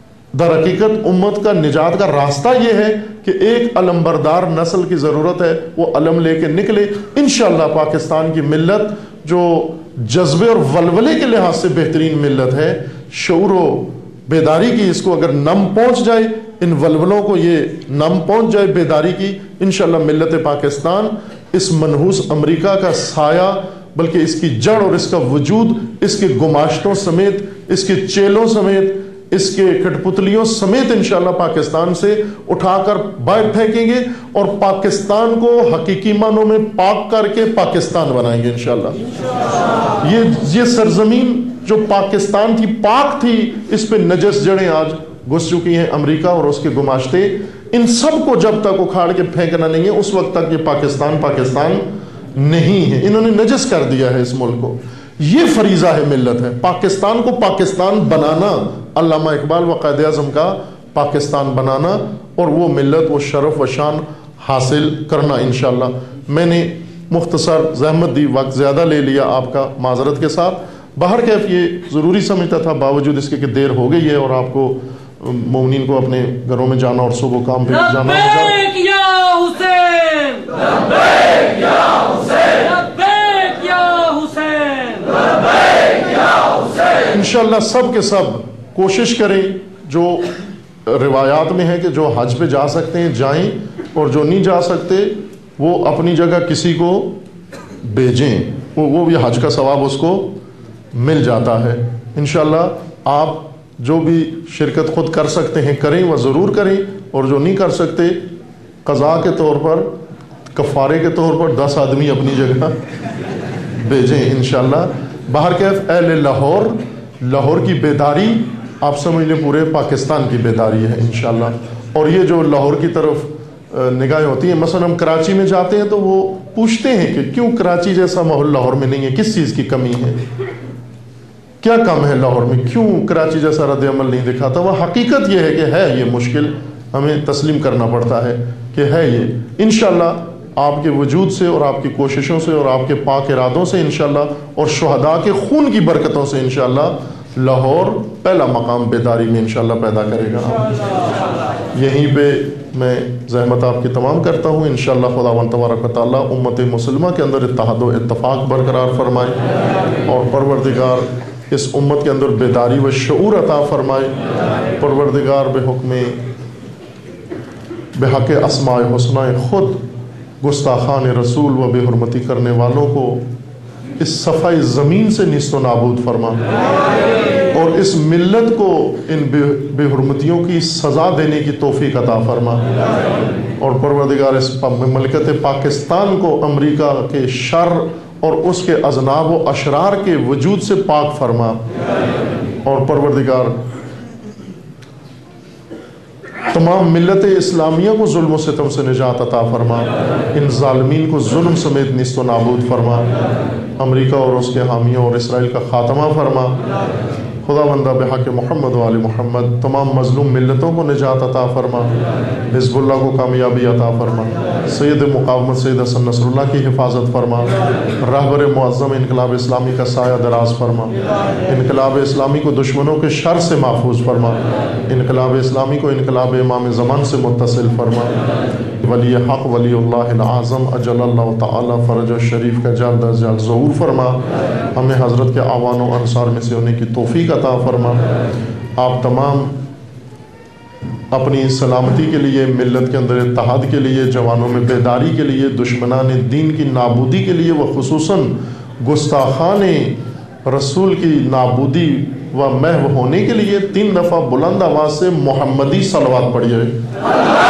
در حقیقت امت کا نجات کا راستہ یہ ہے کہ ایک علمبردار نسل کی ضرورت ہے. وہ علم لے کے نکلے. انشاءاللہ پاکستان کی ملت جو جذبے اور ولولے کے لحاظ سے بہترین ملت ہے، شعور و بیداری کی اس کو اگر نم پہنچ جائے، ان ولولوں کو یہ نم پہنچ جائے بیداری کی، انشاءاللہ ملت پاکستان اس منحوس امریکہ کا سایہ بلکہ اس کی جڑ اور اس کا وجود اس کے گماشتوں سمیت، اس کے چیلوں سمیت، اس کے کٹ پتلیوں سمیت انشاءاللہ پاکستان سے اٹھا کر باہر پھینکیں گے اور پاکستان کو حقیقی معنوں میں پاک کر کے پاکستان بنائیں گے انشاءاللہ. یہ سرزمین جو پاکستان تھی، پاک تھی، اس پہ نجس جڑیں آج گھس چکی ہیں امریکہ اور اس کے گماشتے. ان سب کو جب تک اکھاڑ کے پھینکنا نہیں ہے اس وقت تک یہ پاکستان نہیں ہے. انہوں نے نجس کر دیا ہے اس ملک کو. یہ فریضہ ہے ملت ہے، پاکستان کو پاکستان بنانا، علامہ اقبال و قائد اعظم کا پاکستان بنانا، اور وہ ملت وہ شرف و شان حاصل کرنا انشاءاللہ. میں نے مختصر زحمت دی، وقت زیادہ لے لیا آپ کا، معذرت کے ساتھ. باہر کیف یہ ضروری سمجھتا تھا باوجود اس کے کہ دیر ہو گئی ہے اور آپ کو مومنین کو اپنے گھروں میں جانا اور صبح کام پہ جانا ہوگا. لبیک یا حسین، لبیک یا حسین، لبیک یا حسین، لبیک یا حسین. انشاءاللہ سب کے سب کوشش کریں، جو روایات میں ہے کہ جو حج پہ جا سکتے ہیں جائیں، اور جو نہیں جا سکتے وہ اپنی جگہ کسی کو بھیجیں، وہ بھی حج کا ثواب اس کو مل جاتا ہے. انشاءاللہ آپ جو بھی شرکت خود کر سکتے ہیں کریں، وہ ضرور کریں، اور جو نہیں کر سکتے قضا کے طور پر، کفارے کے طور پر 10 آدمی اپنی جگہ بھیجیں انشاءاللہ. باہر کیف اہل لاہور کی بیداری آپ سمجھ لیں پورے پاکستان کی بیداری ہے انشاءاللہ. اور یہ جو لاہور کی طرف نگاہیں ہوتی ہیں، مثلا ہم کراچی میں جاتے ہیں تو وہ پوچھتے ہیں کہ کیوں کراچی جیسا ماحول لاہور میں نہیں ہے، کس چیز کی کمی ہے، کیا کم ہے لاہور میں، کیوں کراچی جیسا رد عمل نہیں دکھاتا. وہ حقیقت یہ ہے کہ ہے یہ مشکل، ہمیں تسلیم کرنا پڑتا ہے کہ ہے یہ. انشاءاللہ آپ کے وجود سے اور آپ کی کوششوں سے اور آپ کے پاک ارادوں سے انشاءاللہ اور شہداء کے خون کی برکتوں سے انشاءاللہ لاہور پہلا مقام بیداری میں انشاءاللہ پیدا کرے گا. یہیں پہ میں زحمت آپ کی تمام کرتا ہوں. انشاءاللہ خداوند تبارک و تعالیٰ امت مسلمہ کے اندر اتحاد و اتفاق برقرار فرمائے، اور پروردگار اس امت کے اندر بیداری و شعور عطا فرمائے. پروردگار بحق اسماء حسنہ خود گستاخان رسول و بے حرمتی کرنے والوں کو اس صفحہ زمین سے نیست و نابود فرما، اور اس ملت کو ان بے حرمتیوں کی سزا دینے کی توفیق عطا فرما. اور پروردگار اس مملکت پاکستان کو امریکہ کے شر اور اس کے اذناب و اشرار کے وجود سے پاک فرما. اور پروردگار تمام ملت اسلامیہ کو ظلم و ستم سے نجات عطا فرما، ان ظالمین کو ظلم سمیت نیست و نابود فرما. امریکہ اور اس کے حامیوں اور اسرائیل کا خاتمہ فرما. خدا بندہ بحق محمد و آل محمد تمام مظلوم ملتوں کو نجات عطا فرما. حزب اللہ کو کامیابی عطا فرما. سید مقاومت سید حسن نصر اللہ کی حفاظت فرما. رہبر معظم انقلاب اسلامی کا سایہ دراز فرما. انقلاب اسلامی کو دشمنوں کے شر سے محفوظ فرما. انقلاب اسلامی کو انقلاب امام زمان سے متصل فرما. ولی حق ولی اللہ العظم اجل اللہ تعالی فرج الشریف کا جلد از جلد ظہور فرما. ہمیں حضرت کے اعوان و انصار میں سے ہونے کی توفیق عطا فرما. آپ تمام اپنی سلامتی کے لیے، ملت کے اندر اتحاد کے لیے، جوانوں میں بیداری کے لیے، دشمنان دین کی نابودی کے لیے، و خصوصاً گستاخان رسول کی نابودی و محو ہونے کے لیے 3 دفعہ بلند آواز سے محمدی صلوات پڑھیے.